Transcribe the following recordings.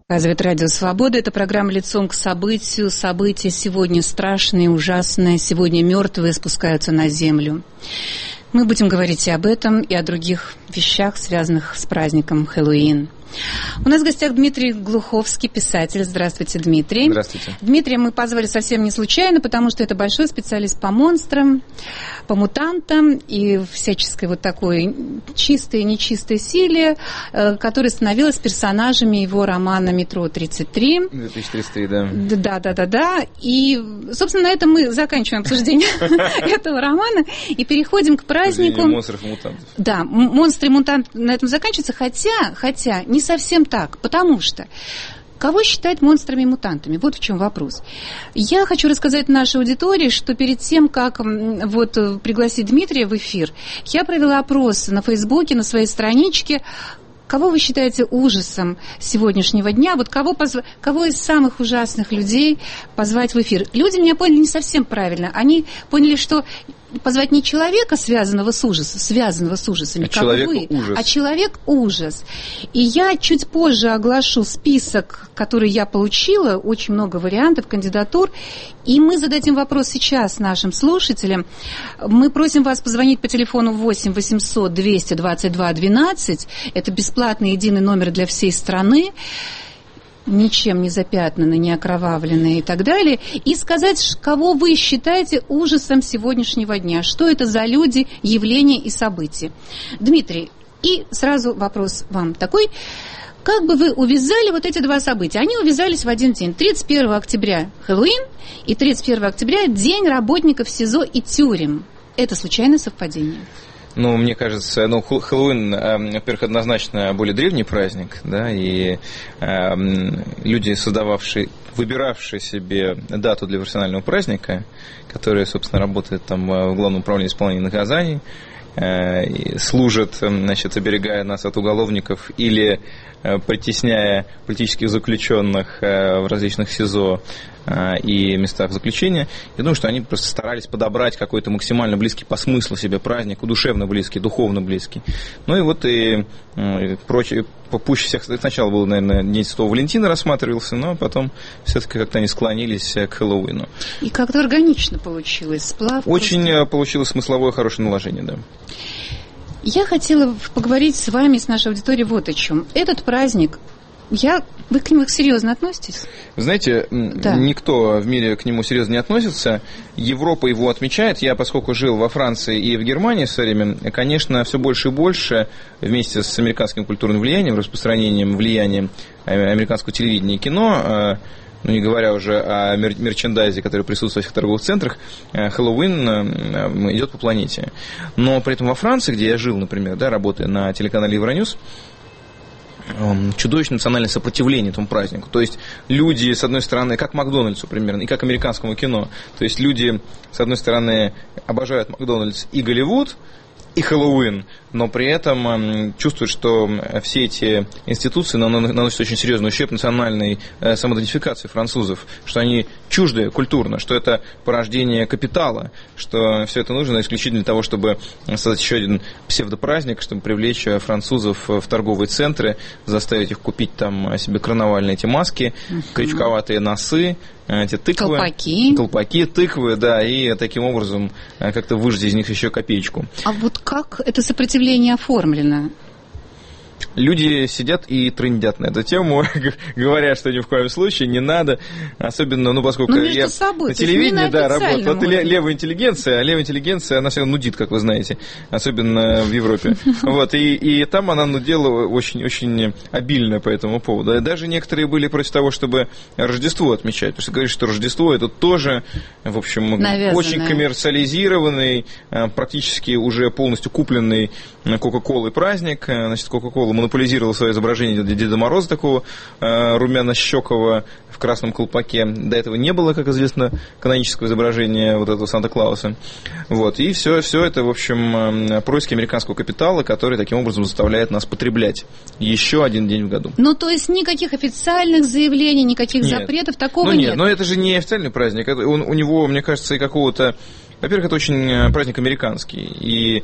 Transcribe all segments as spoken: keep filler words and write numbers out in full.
Показывает Радио Свобода. Это программа «Лицом к событию». События сегодня страшные, ужасные. Сегодня мертвые спускаются на землю. Мы будем говорить и об этом, и о других вещах, связанных с праздником Хэллоуин. У нас в гостях Дмитрий Глуховский, писатель. Здравствуйте, Дмитрий. Здравствуйте. Дмитрия мы позвали совсем не случайно, потому что это большой специалист по монстрам, по мутантам и всяческой вот такой чистой и нечистой силе, которая становилась персонажами его романа «Метро тридцать три». две тысячи тридцать три, да. Да, да, да, да. И, собственно, на этом мы заканчиваем обсуждение этого романа и переходим к празднику. Монстров и мутантов. Да, монстры и мутанты на этом заканчиваются, хотя, хотя не совсем так, потому что кого считать монстрами и мутантами? Вот в чем вопрос. Я хочу рассказать нашей аудитории, что перед тем, как вот пригласить Дмитрия в эфир, я провела опрос на Фейсбуке, на своей страничке. Кого вы считаете ужасом сегодняшнего дня? Вот кого, позв... кого из самых ужасных людей позвать в эфир? Люди меня поняли не совсем правильно. Они поняли, что позвать не человека, связанного с ужасом, связанного с ужасами, а как вы, ужас. а человек-ужас. И я чуть позже оглашу список, который я получила, очень много вариантов, кандидатур, и мы зададим вопрос сейчас нашим слушателям. Мы просим вас позвонить по телефону восемь восемьсот двести двадцать два двенадцать, это бесплатный единый номер для всей страны, ничем не запятнанные, не окровавленные и так далее, и сказать, кого вы считаете ужасом сегодняшнего дня, что это за люди, явления и события. Дмитрий, и сразу вопрос вам такой. Как бы вы увязали вот эти два события? Они увязались в один день. тридцать первого октября Хэллоуин и тридцать первого октября День работников СИЗО и тюрем. Это случайное совпадение? Ну, мне кажется, ну, Хэллоуин, во-первых, однозначно более древний праздник, да, и э, люди, создававшие, выбиравшие себе дату для профессионального праздника, которая, собственно, работает там в Главном управлении исполнения наказаний, э, служат, значит, оберегая нас от уголовников или э, притесняя политических заключенных э, в различных СИЗО и местах заключения. Я думаю, что они просто старались подобрать какой-то максимально близкий по смыслу себе праздник, душевно близкий, духовно близкий. Ну и вот и, и прочее, попуще всех. Сначала был, наверное, День Святого Валентина рассматривался, но потом все-таки как-то они склонились к Хэллоуину. И как-то органично получилось. Сплав. Очень просто... получилось смысловое хорошее наложение, да. Я хотела поговорить с вами, с нашей аудиторией, вот о чем. Этот праздник, я... вы к нему серьезно относитесь? Знаете, да. Никто в мире к нему серьезно не относится. Европа его отмечает. Я, поскольку жил во Франции и в Германии в свое время, конечно, все больше и больше вместе с американским культурным влиянием, распространением влияния американского телевидения и кино, ну, не говоря уже о мер- мерчендайзе, который присутствует в торговых центрах, Хэллоуин идет по планете. Но при этом во Франции, где я жил, например, да, работая на телеканале Евроньюз, чудовищное национальное сопротивление этому празднику. То есть люди, с одной стороны, как Макдональдсу примерно, и как американскому кино. То есть люди, с одной стороны, обожают Макдональдс и Голливуд, и Хэллоуин, но при этом чувствуют, что все эти институции наносят очень серьезный ущерб национальной самоидентификации французов, что они чужды культурно, что это порождение капитала, что все это нужно исключительно для того, чтобы создать еще один псевдопраздник, чтобы привлечь французов в торговые центры, заставить их купить там себе карнавальные эти маски, uh-huh. крючковатые носы, эти тыквы, колпаки. колпаки, тыквы, да, и таким образом как-то выжать из них еще копеечку. А вот как это сопротивление оформлено? Люди сидят и трындят на эту тему, говоря, что ни в коем случае не надо, особенно, ну, поскольку ну, я собой, на телевидении, да, работаю, вот левая интеллигенция, а левая интеллигенция, она всегда нудит, как вы знаете, особенно в Европе, вот, и, и там она нудела очень-очень обильно по этому поводу. Даже некоторые были против того, чтобы Рождество отмечать, потому что говорят, что Рождество это тоже, в общем, навязанное, очень коммерциализированный, практически уже полностью купленный Кока-Колой праздник, значит, Кока-Кола монополизировал свое изображение Деда Мороза такого э, румяно-щекого в красном колпаке. До этого не было, как известно, канонического изображения вот этого Санта-Клауса. Вот. И все, все это, в общем, э, происки американского капитала, который таким образом заставляет нас потреблять еще один день в году. Ну, то есть никаких официальных заявлений, никаких нет. запретов, такого ну, нет? Нет, но это же не официальный праздник. Это, он, у него, мне кажется, и какого-то... Во-первых, это очень праздник американский. И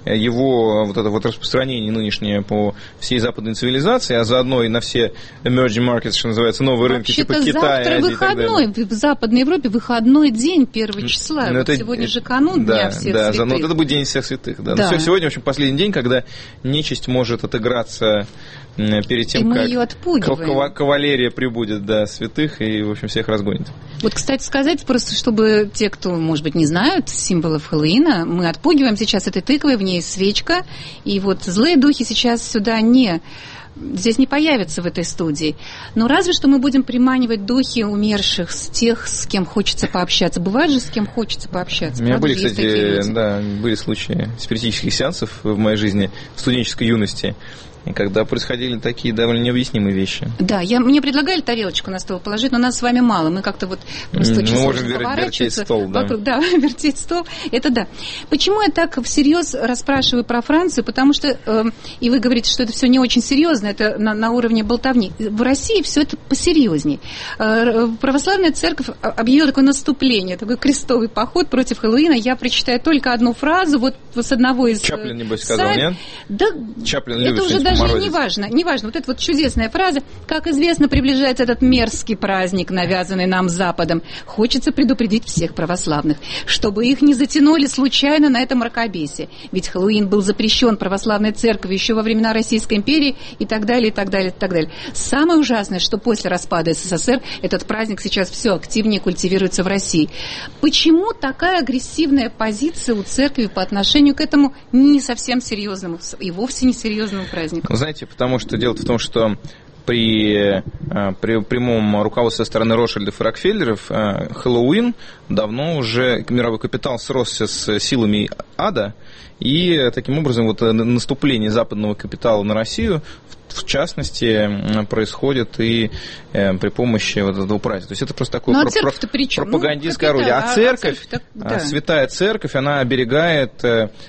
его вот это вот распространение нынешнее по всей западной цивилизации, а заодно и на все emerging markets, что называется, новые рынки типа Китая, завтра Азии выходной, в Западной Европе выходной день, первого числа. Вот это, сегодня же канун да, Дня всех да, святых. Ну, вот это будет День всех святых. Да. Да. Но сегодня, в общем, последний день, когда нечисть может отыграться перед тем, и мы как ее отпугиваем. Кавалерия прибудет, да, святых и, в общем, всех разгонит. Вот, кстати сказать, просто чтобы те, кто, может быть, не знают символов Хэллоуина, мы отпугиваем сейчас этой тыквой, в ней свечка, и вот злые духи сейчас сюда не... здесь не появятся в этой студии. Но разве что мы будем приманивать духи умерших, с тех, с кем хочется пообщаться. Бывает же, с кем хочется пообщаться. У меня Правда, были, кстати, да, были случаи спиритических сеансов в моей жизни, в студенческой юности, и когда происходили такие довольно необъяснимые вещи. Да, я, мне предлагали тарелочку на стол положить, но нас с вами мало. Мы как-то вот просто очень сложно вер- поворачиваться. Вертеть стол, да. Вокруг, да, вертеть стол. Это да. Почему я так всерьез расспрашиваю про Францию? Потому что, э, и вы говорите, что это все не очень серьезно, это на, на уровне болтовни. В России все это посерьезней. Э, православная церковь объявила такое наступление, такой крестовый поход против Хэллоуина. Я прочитаю только одну фразу, вот с одного из... Чаплин, небось, сказал, сайт. нет? Да, Чаплин это любит уже даже морозить. не важно, не важно. Вот эта вот чудесная фраза. Как известно, приближается этот мерзкий праздник, навязанный нам Западом. Хочется предупредить всех православных, чтобы их не затянули случайно на этом мракобесие. Ведь Хэллоуин был запрещен православной церковью еще во времена Российской империи и так далее, и так далее, и так далее. Самое ужасное, что после распада СССР этот праздник сейчас все активнее культивируется в России. Почему такая агрессивная позиция у церкви по отношению к этому не совсем серьезному и вовсе не серьезному празднику? Знаете, потому что дело в том, что при, при прямом руководстве со стороны Ротшильдов и Рокфеллеров Хэллоуин давно уже мировой капитал сросся с силами ада, и таким образом вот наступление западного капитала на Россию в частности происходит и при помощи вот этого праздника. То есть это просто такое ну, а про- про- пропагандистское ну, орудие. А, а церковь, а церковь так, да. Святая церковь, она оберегает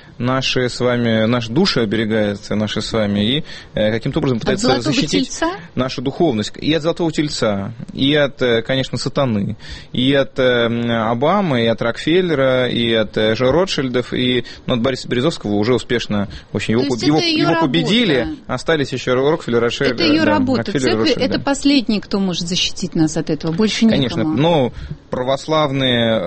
наши с вами, наши души оберегает наши с вами и каким-то образом пытается защитить тельца? Нашу духовность и от золотого тельца, и от, конечно, сатаны, и от Обамы, и от Рокфеллера, и от Ротшильдов, и ну, от Бориса Березовского уже успешно очень его, его, его победили, остались еще Рокфеллер, Ротшильд. Это ее да, работа. Церковь Ротшильд, это да. последний, кто может защитить нас от этого. Больше некому. Конечно, но православные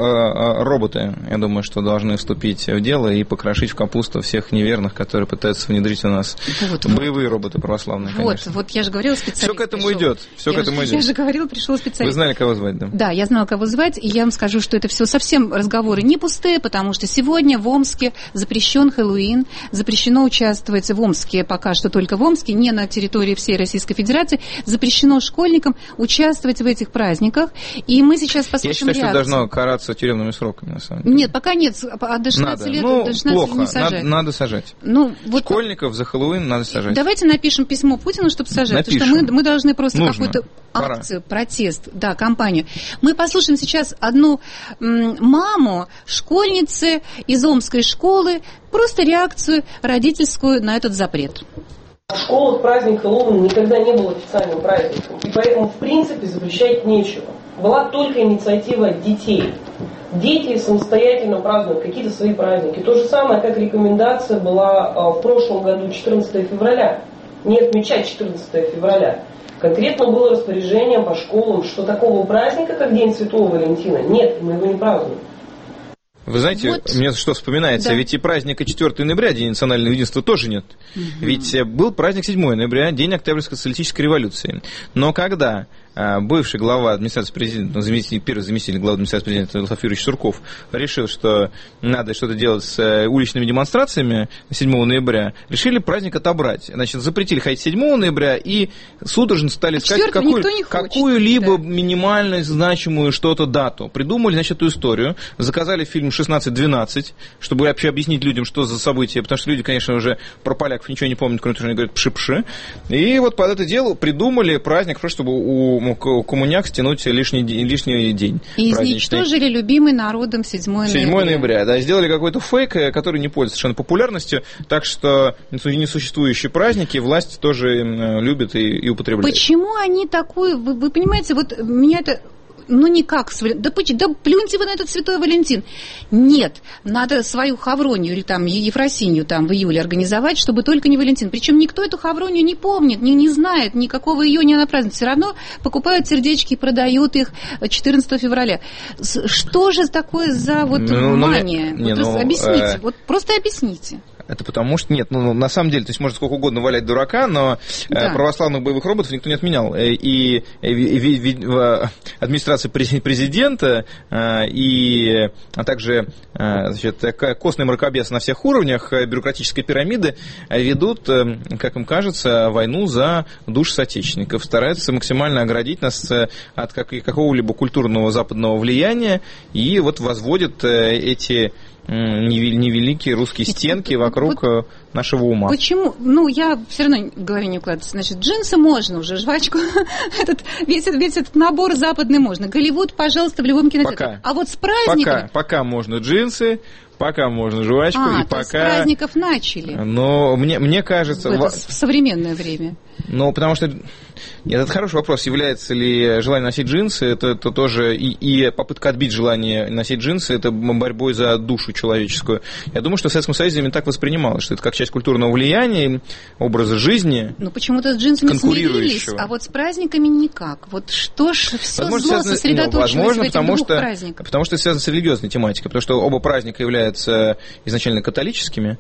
роботы, я думаю, что должны вступить в дело и покрошить в капусту всех неверных, которые пытаются внедрить у нас вот, боевые вот. роботы православные, вот, конечно. Вот, я же говорила, специалист Все к этому пришел. идет. Все я к этому же, идет. Я же говорила, пришел специалист. Вы знали, кого звать, да? Да, я знала, кого звать, и я вам скажу, что это все совсем разговоры не пустые, потому что сегодня в Омске запрещен Хэллоуин, запрещено участвовать в Омске, пока что только в Омске, не на территории всей Российской Федерации, запрещено школьникам участвовать в этих праздниках, и мы сейчас послушаем Я считаю, реакцию. что это должно караться тюремными сроками, на самом деле. Нет, пока нет, а до шестнадцати надо. лет, ну, до шестнадцати плохо. не сажать. Надо, надо сажать. Ну, вот Школьников за Хэллоуин надо сажать. Давайте напишем письмо Путину, чтобы сажать. Напишем. Потому что мы, мы должны просто Нужно. какую-то Пора. акцию, протест, да, кампанию. Мы послушаем сейчас одну м, маму, школьницы из Омской школы, просто реакцию родительскую на этот запрет. В школах праздник Хэллоуин никогда не был официальным праздником, и поэтому, в принципе, запрещать нечего. Была только инициатива детей. Дети самостоятельно празднуют какие-то свои праздники. То же самое, как рекомендация была в прошлом году, четырнадцатого февраля. Не отмечать четырнадцатого февраля. Конкретно было распоряжение по школам, что такого праздника, как День Святого Валентина, нет, мы его не празднуем. Вы знаете, вот. Мне что вспоминается, да. Ведь и праздника четвёртого ноября, День национального единства, тоже нет. Угу. Ведь был праздник седьмого ноября, День Октябрьской социалистической революции. Но когда бывший глава администрации президента, заместитель, первый заместитель главы администрации президента Владислав Юрьевич Сурков решил, что надо что-то делать с уличными демонстрациями седьмого ноября, решили праздник отобрать. Значит, запретили ходить седьмого ноября и судорожно стали а искать какую, какую-либо да. минимально значимую что-то дату. Придумали, значит, эту историю, заказали фильм шестнадцать двенадцать, чтобы вообще объяснить людям, что за событие, потому что люди, конечно, уже про поляков ничего не помнят, кроме того, что они говорят пши-пши. И вот под это дело придумали праздник, просто чтобы у коммуняк стянуть лишний, лишний день. И изничтожили любимый народом седьмого ноября. седьмого ноября, да. Сделали какой-то фейк, который не пользуется совершенно популярностью, так что несуществующие праздники власть тоже любит и, и употребляет. Почему они такую... Вы, вы понимаете, вот меня это... ну никак, да, да плюньте вы на этот Святой Валентин. Нет, надо свою Хавронию или там Ефросинью там в июле организовать, чтобы только не Валентин. Причем никто эту Хавронию не помнит, не, не знает, никакого июня она празднует. Все равно покупают сердечки и продают их четырнадцатого февраля. Что же такое за вот ну, мания? Ну, вот не, ну, объясните, э... вот просто объясните. Это потому что, нет, ну, на самом деле, то есть можно сколько угодно валять дурака, но да. православных боевых роботов никто не отменял. И, и, и, и, и администрация президента, и, а также значит, костный мракобес на всех уровнях бюрократической пирамиды ведут, как им кажется, войну за души соотечественников, стараются максимально оградить нас от какого-либо культурного западного влияния, и вот возводят эти невеликие русские стенки вокруг вот нашего ума. Почему? Ну, я все равно в голове не укладывается. Значит, джинсы можно уже, жвачку, этот, весь, весь этот набор западный можно. Голливуд, пожалуйста, в любом кинотеатре. Пока. А вот с праздниками... Пока, пока можно джинсы, пока можно жвачку, а, и то пока... есть с праздников начали. Но мне, мне кажется... В, это, в современное время. Ну, потому что... Нет, это хороший вопрос. Является ли желание носить джинсы, это, это тоже... И, и попытка отбить желание носить джинсы, это борьбой за душу человеческую. Я думаю, что в Советском Союзе именно так воспринималось, что это как часть культурного влияния, образа жизни. Ну, почему-то с джинсами смирились, а вот с праздниками никак. Вот что ж все возможно, зло сосредоточилось ну, возможно, в этих потому двух что, праздниках? Потому что это связано с религиозной тематикой, потому что оба праздника являются изначально католическими,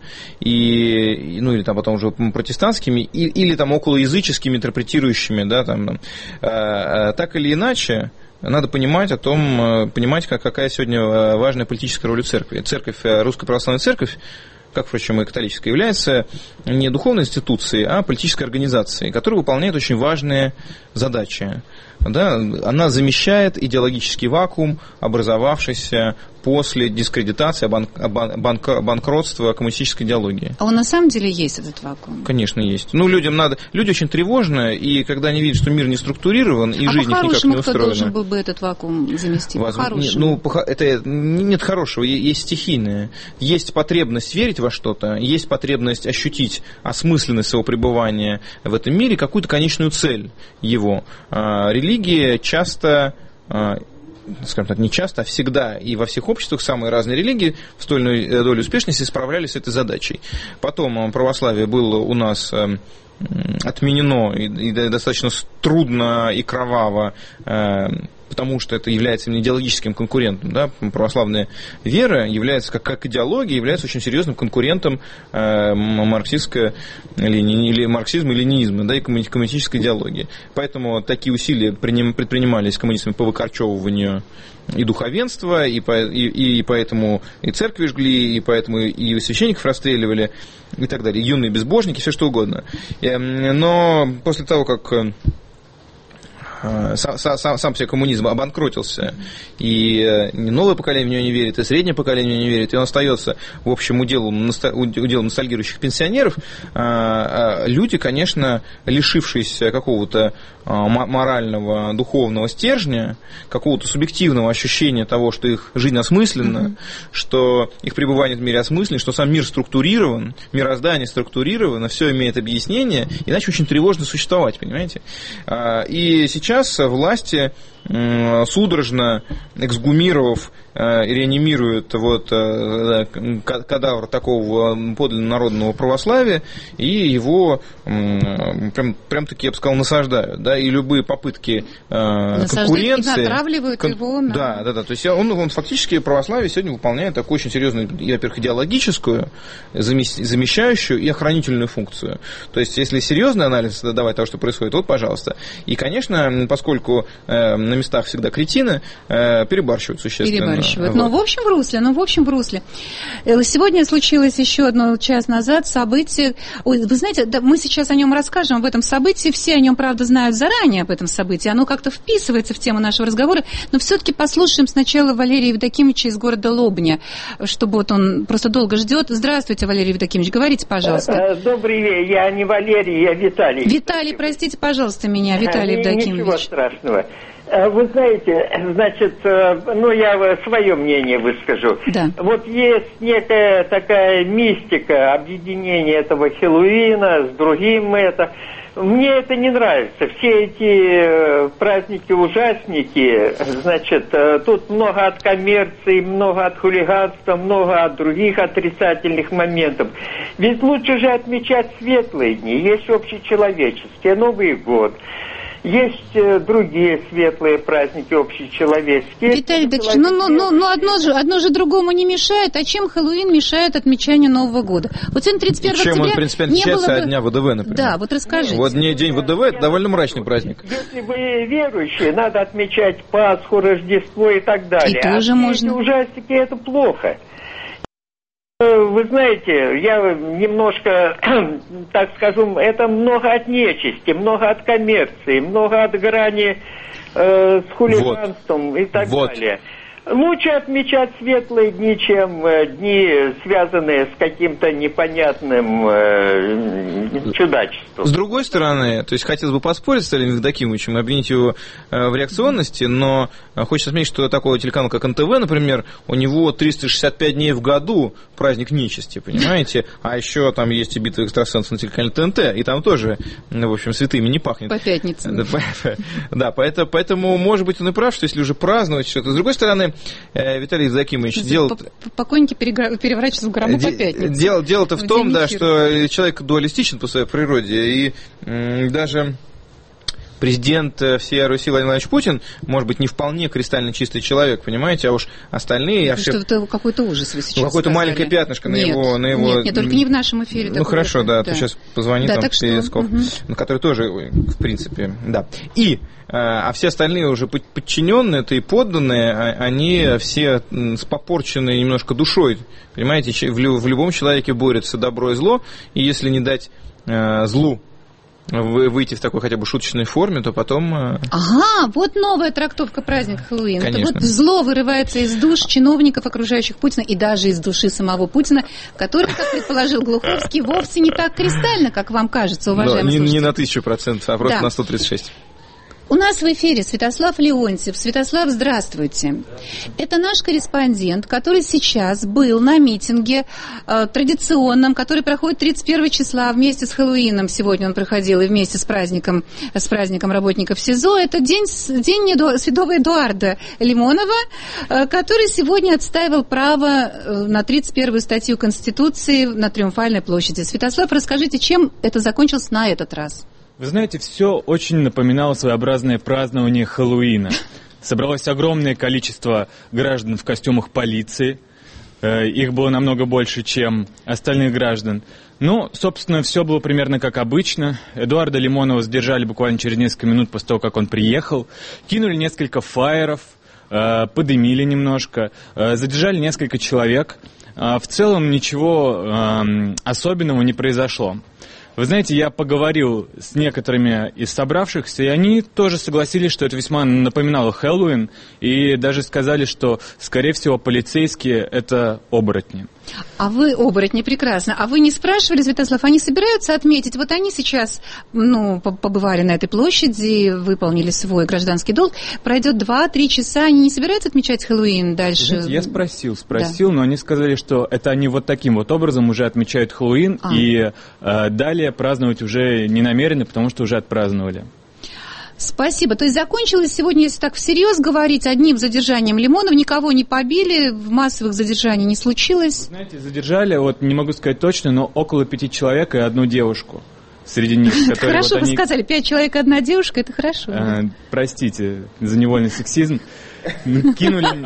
и, ну, или там потом уже протестантскими, и, или там околоязыческими, интерпретирующими, да, там, там. А, а, так или иначе, надо понимать о том, понимать, как, какая сегодня важная политическая роль церкви. Церковь, Русская Православная Церковь, как, впрочем, и католическая, является не духовной институцией, а политической организацией, которая выполняет очень важные задачи. Да, она замещает идеологический вакуум, образовавшийся после дискредитации, банк, банк, банкротства коммунистической идеологии. А он на самом деле есть, этот вакуум? Конечно, есть. Ну, людям надо... Люди очень тревожны, и когда они видят, что мир не структурирован, и а жизнь их никак не устроена... А по-хорошему кто должен был бы этот вакуум заместить? Возможно, по-хорошему? Ну, это нет хорошего, есть стихийное. Есть потребность верить во что-то, есть потребность ощутить осмысленность своего пребывания в этом мире, какую-то конечную цель его. Религия часто... скажем так, не часто, а всегда и во всех обществах самые разные религии в стольной доле успешности справлялись с этой задачей. Потом православие было у нас отменено и достаточно трудно и кроваво, потому что это является идеологическим конкурентом. Да? Православная вера является, как, как идеология, является очень серьезным конкурентом э, марксистской, или марксизма и ленинизма, да, и коммунистической идеологии. Поэтому такие усилия предпринимались коммунистами по выкорчевыванию и духовенства, и, по, и, и поэтому и церкви жгли, и поэтому и священников расстреливали, и так далее, и юные безбожники, все что угодно. Но после того, как... Сам, сам, сам себе коммунизм обанкротился, и новое поколение в него не верит, и среднее поколение в него не верит, и он остается, в общем, уделом, уделом ностальгирующих пенсионеров, люди, конечно, лишившись какого-то морального, духовного стержня, какого-то субъективного ощущения того, что их жизнь осмысленна, mm-hmm. что их пребывание в мире осмысленно, что сам мир структурирован, мироздание структурировано, все имеет объяснение, иначе очень тревожно существовать, понимаете? И сейчас Сейчас власти, судорожно эксгумировав, реанимируют вот кадавр такого подлинно народного православия, и его прям, прям таки, я бы сказал, насаждают, да, и любые попытки конкуренции... И натравливают кон... его на... Да, да, да, то есть он, он фактически православие сегодня выполняет такую очень серьезную, во-первых, идеологическую, замещающую и охранительную функцию. То есть, если серьезный анализ давать того, что происходит, вот, пожалуйста. И, конечно, поскольку на местах всегда кретины, перебарщивают существенно. Перебарщивают. Вот. Но в общем в русле, но в общем в русле. Сегодня случилось еще одно час назад событие. Ой, вы знаете, да, мы сейчас о нем расскажем, об этом событии. Все о нем, правда, знают заранее об этом событии. Оно как-то вписывается в тему нашего разговора. Но все-таки послушаем сначала Валерия Евдокимовича из города Лобня, чтобы вот он просто долго ждет. Здравствуйте, Валерий Евдокимович, говорите, пожалуйста. Добрый вечер. Я не Валерий, я Виталий. Виталий, простите, пожалуйста, меня, Виталий Евдокимович. Ничего страшного. Вы знаете, значит, ну, я свое мнение выскажу. Да. Вот есть некая такая мистика объединения этого Хэллоуина с другим это. мне это не нравится. Все эти праздники-ужасники, значит, тут много от коммерции, много от хулиганства, много от других отрицательных моментов. Ведь лучше же отмечать светлые дни. Есть общечеловеческие, Новый год. Есть э, другие светлые праздники общечеловеческие. Виталий Дмитриевич, ну, ну, ну, ну одно, же, одно же другому не мешает. А чем Хэллоуин мешает отмечанию Нового года? Вот сегодня тридцать первого чем октября он принципиально не отличается было бы... от Дня ВДВ, например? Да, вот расскажите. Вот не День ВДВ, это довольно мрачный праздник. Если вы верующие, надо отмечать Пасху, Рождество и так далее. И тоже а можно. эти ужастики, это плохо. Вы знаете, я немножко, так скажу, это много от нечисти, много от коммерции, много от грани э, с хулиганством вот. и так вот. далее. Лучше отмечать светлые дни, чем э, дни, связанные с каким-то непонятным э, чудачеством. С другой стороны, то есть хотелось бы поспорить с Сталином Евдокимовичем, обвинить его э, в реакционности, но э, хочется отметить, что такой телеканал, как эн тэ вэ, например, у него триста шестьдесят пять дней в году праздник нечисти, понимаете? А еще там есть и битва экстрасенсов на телеканале тэ эн тэ, и там тоже, в общем, святыми не пахнет. По пятницам. Да, поэтому, поэтому, может быть, он и прав, что если уже праздновать что-то. С другой стороны, Виталий Евдокимович делал... Покойники переворачиваются в гробу по пятницам. Дело, дело-то в, в том, да, что человек дуалистичен по своей природе, и м, даже президент всей Руси Владимир Владимирович Путин, может быть, не вполне кристально чистый человек, понимаете, а уж остальные... Что это какой-то ужас вы сейчас ну, какое-то маленькое пятнышко на нет, его, на его... Нет, нет, только не в нашем эфире. Ну, хорошо, да, да, то сейчас позвонит да, там Песков, угу. который тоже, в принципе, да. И... А все остальные уже подчиненные, это и подданные, они все с попорченной немножко душой. Понимаете, в любом человеке борется добро и зло, и если не дать злу выйти в такой хотя бы шуточной форме, то потом... Ага, вот новая трактовка праздника Хэллоуин. Конечно. Это вот зло вырывается из душ чиновников, окружающих Путина, и даже из души самого Путина, который, как предположил Глуховский, вовсе не так кристально, как вам кажется, уважаемые да, не, слушатели. Не на тысячу процентов, а просто да. на сто тридцать шесть. У нас в эфире Святослав Леонтьев. Святослав, здравствуйте. Это наш корреспондент, который сейчас был на митинге э, традиционном, который проходит тридцать первого числа вместе с Хэллоуином. Сегодня он проходил и вместе с праздником, с праздником работников СИЗО. Это день, день святого Эдуарда Лимонова, э, который сегодня отстаивал право э, на тридцать первую статью Конституции на Триумфальной площади. Святослав, расскажите, чем это закончилось на этот раз? Вы знаете, все очень напоминало своеобразное празднование Хэллоуина. Собралось огромное количество граждан в костюмах полиции. Их было намного больше, чем остальных граждан. Ну, собственно, все было примерно как обычно. Эдуарда Лимонова задержали буквально через несколько минут после того, как он приехал. Кинули несколько фаеров, подымили немножко, задержали несколько человек. В целом ничего особенного не произошло. Вы знаете, я поговорил с некоторыми из собравшихся, и они тоже согласились, что это весьма напоминало Хэллоуин, и даже сказали, что, скорее всего, полицейские — это оборотни. А вы, оборотни, прекрасно. А вы не спрашивали, Святослав, они собираются отметить? Вот они сейчас, ну, побывали на этой площади, выполнили свой гражданский долг. Пройдет два-три часа, они не собираются отмечать Хэллоуин дальше? Знаете, я спросил, спросил, да. но они сказали, что это они вот таким вот образом уже отмечают Хэллоуин, а. и э, далее праздновать уже не намерены, потому что уже отпраздновали. Спасибо. То есть закончилось сегодня, если так всерьез говорить, одним задержанием Лимонова, никого не побили, массовых задержаний не случилось? Вы знаете, задержали, вот не могу сказать точно, но около пяти человек и одну девушку среди них. Хорошо вы сказали, пять человек и одна девушка, это хорошо. Простите за невольный сексизм. Кинули...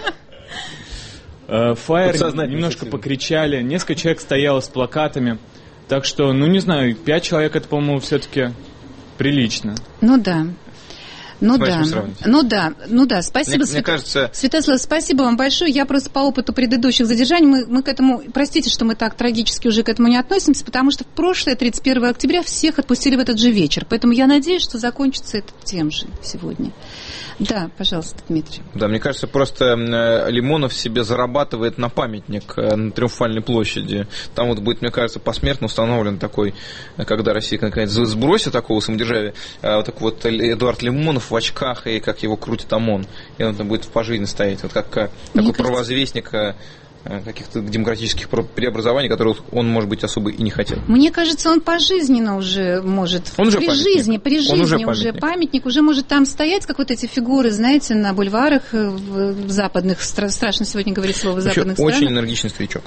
Фаер, немножко покричали, несколько человек стояло с плакатами. Так что, ну не знаю, пять человек это, по-моему, все-таки прилично. Ну да. Ну да. ну да, ну да, спасибо, мне, Свят... мне кажется... Святослав, спасибо вам большое. Я просто по опыту предыдущих задержаний, мы, мы к этому, простите, что мы так трагически уже к этому не относимся, потому что в прошлое, тридцать первого октября, всех отпустили в этот же вечер. Поэтому я надеюсь, что закончится это тем же сегодня. Да, пожалуйста, Дмитрий. Да, мне кажется, просто Лимонов себе зарабатывает на памятник на Триумфальной площади. Там вот будет, мне кажется, посмертно установлен такой, когда Россия наконец сбросит такого самодержавия, вот так вот Эдуард Лимонов в очках, и как его крутит ОМОН. И он там будет в пожизненно стоять, вот как такой кажется... провозвестник каких-то демократических преобразований, которых он, может быть, особо и не хотел. Мне кажется, он пожизненно уже может, он уже при памятник. жизни, при жизни он уже, уже памятник. памятник, уже может там стоять, как вот эти фигуры, знаете, на бульварах в западных, страшно сегодня говорить слово западных странах. Очень энергичный старичок.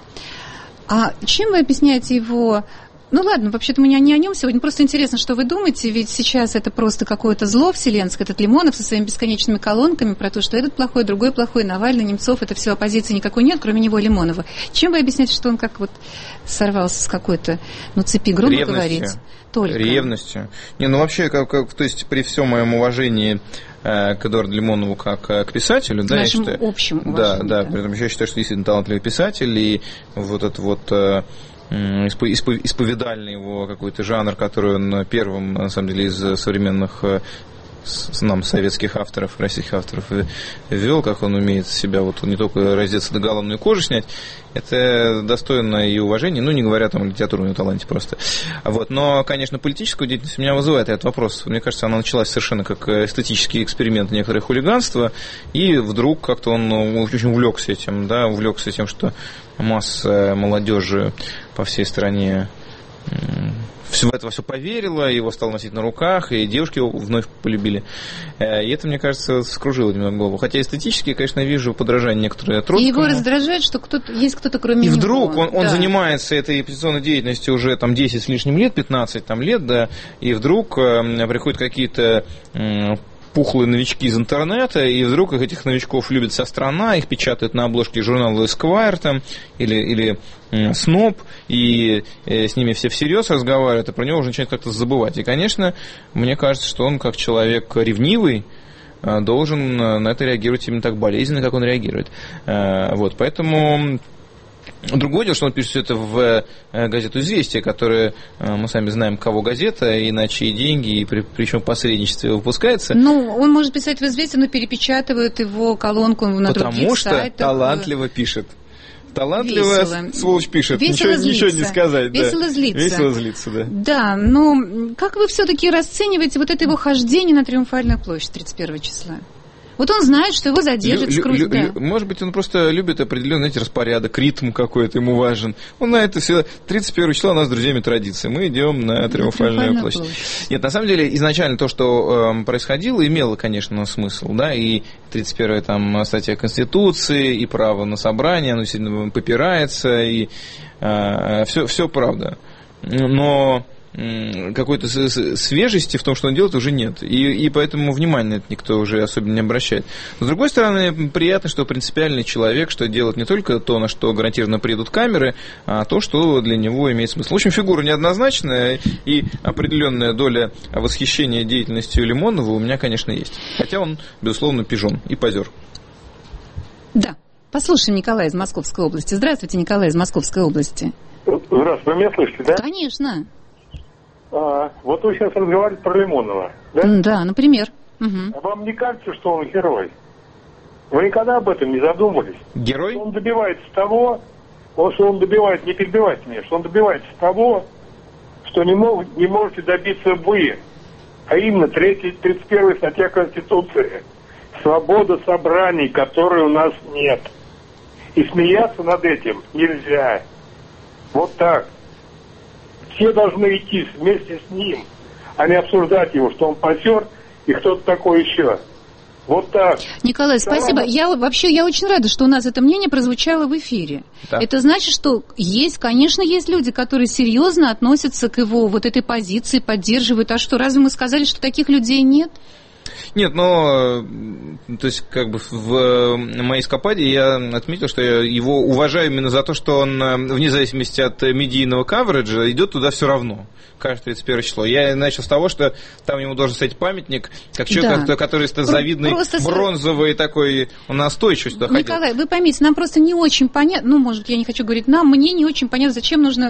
А чем вы объясняете его... Ну ладно, вообще-то мы не о нем сегодня, просто интересно, что вы думаете, ведь сейчас это просто какое-то зло вселенское, этот Лимонов со своими бесконечными колонками про то, что этот плохой, другой плохой, Навальный, Немцов, это все оппозиции никакой нет, кроме него Лимонова. Чем вы объясняете, что он как вот сорвался с какой-то, ну, цепи, грубо Ревностью. говорить? Только. Ревностью. Не, ну вообще, как, как, то есть при всем моем уважении э, к Эдуарду Лимонову как э, к писателю, да, я считаю, общем уважении, да, да, да. При этом я считаю, что действительно талантливый писатель, и вот это вот э, исповедальный его какой-то жанр, который он первым, на самом деле, из современных нам советских авторов, российских авторов ввел, как он умеет себя вот не только раздеться до гола, но и кожу снять, это достойно и уважения, ну, не говоря там о литературном таланте просто. Вот. Но, конечно, политическую деятельность меня вызывает этот вопрос. Мне кажется, она началась совершенно как эстетический эксперимент, некоторое хулиганство, и вдруг как-то он очень увлекся этим, да, увлекся тем, что масса молодежи по всей стране в это все поверила, его стал носить на руках, и девушки его вновь полюбили. И это, мне кажется, скружило немного голову. Хотя эстетически, конечно, вижу подражание некоторые Троцкому. И его раздражает, что кто-то, есть кто-то кроме и него. И вдруг он, он да. занимается этой оппозиционной деятельностью уже там десять с лишним лет, пятнадцать там, лет, да, и вдруг э, приходят какие-то э, пухлые новички из интернета, и вдруг этих новичков любит вся страна, их печатают на обложке журнала Esquire там, или, или Сноб, и э, с ними все всерьез разговаривают, и про него уже начинают как-то забывать. И, конечно, мне кажется, что он, как человек ревнивый, э, должен на это реагировать именно так болезненно, как он реагирует. Э, вот, поэтому... Другое дело, что он пишет все это в газету «Известия», которая, мы сами знаем, кого газета, и на чьи деньги, и при, причем посредничестве выпускается. Ну, он может писать в «Известия», но перепечатывают его колонку на Потому других что сайтах. Талантливо пишет. Талантливо, весело. Сволочь пишет. Весело ничего, ничего не сказать. Весело да. злиться. Весело злиться, да. Да, но как вы все-таки расцениваете вот это его хождение на Триумфальную площадь тридцать первого числа? Вот он знает, что его задержат, лю, скрутят. Лю, да. Может быть, он просто любит определенный, знаете, распорядок, ритм какой-то ему важен. Он на это всегда... тридцать первого числа у нас с друзьями традиция. Мы идем на Триумфальную площадь. площадь. Нет, на самом деле, изначально то, что э, происходило, имело, конечно, смысл. Да, и тридцать первая там статья Конституции, и право на собрание, оно сильно попирается, и э, все, все правда. Но... какой-то свежести в том, что он делает, уже нет. И, и поэтому внимания на это никто уже особенно не обращает. С другой стороны, приятно, что принципиальный человек, что делает не только то, на что гарантированно приедут камеры, а то, что для него имеет смысл. В общем, фигура неоднозначная, и определенная доля восхищения деятельностью Лимонова у меня, конечно, есть. Хотя он, безусловно, пижон и позер. Да. Послушаем Николая из Московской области. Здравствуйте, Николай из Московской области. Здравствуйте, вы меня слышите, да? Конечно. А, вот вы сейчас разговариваете про Лимонова, да? Да, например. Угу. А вам не кажется, что он герой? Вы никогда об этом не задумывались? Герой? Что он добивается того, что он добивается, не перебивайте меня, что он добивается того, что не, мог, не можете добиться вы, а именно тридцать первая статья Конституции. Свобода собраний, которой у нас нет. И смеяться над этим нельзя. Вот так. Все должны идти вместе с ним, а не обсуждать его, что он позер и кто-то такой еще. Вот так. Николай, спасибо. Я вообще я очень рада, что у нас это мнение прозвучало в эфире. Да. Это значит, что есть, конечно, есть люди, которые серьезно относятся к его вот этой позиции, поддерживают. А что, разве мы сказали, что таких людей нет? Нет, но, то есть, как бы в моей эскападе я отметил, что я его уважаю именно за то, что он, вне зависимости от медийного кавериджа, идет туда все равно, каждое тридцать первое число. Я начал с того, что там ему должен стоять памятник, как человек, да. который с завидной просто... бронзовой такой настойчивостью туда ходил. Николай, вы поймите, нам просто не очень понятно, ну, может, я не хочу говорить нам, мне не очень понятно, зачем нужно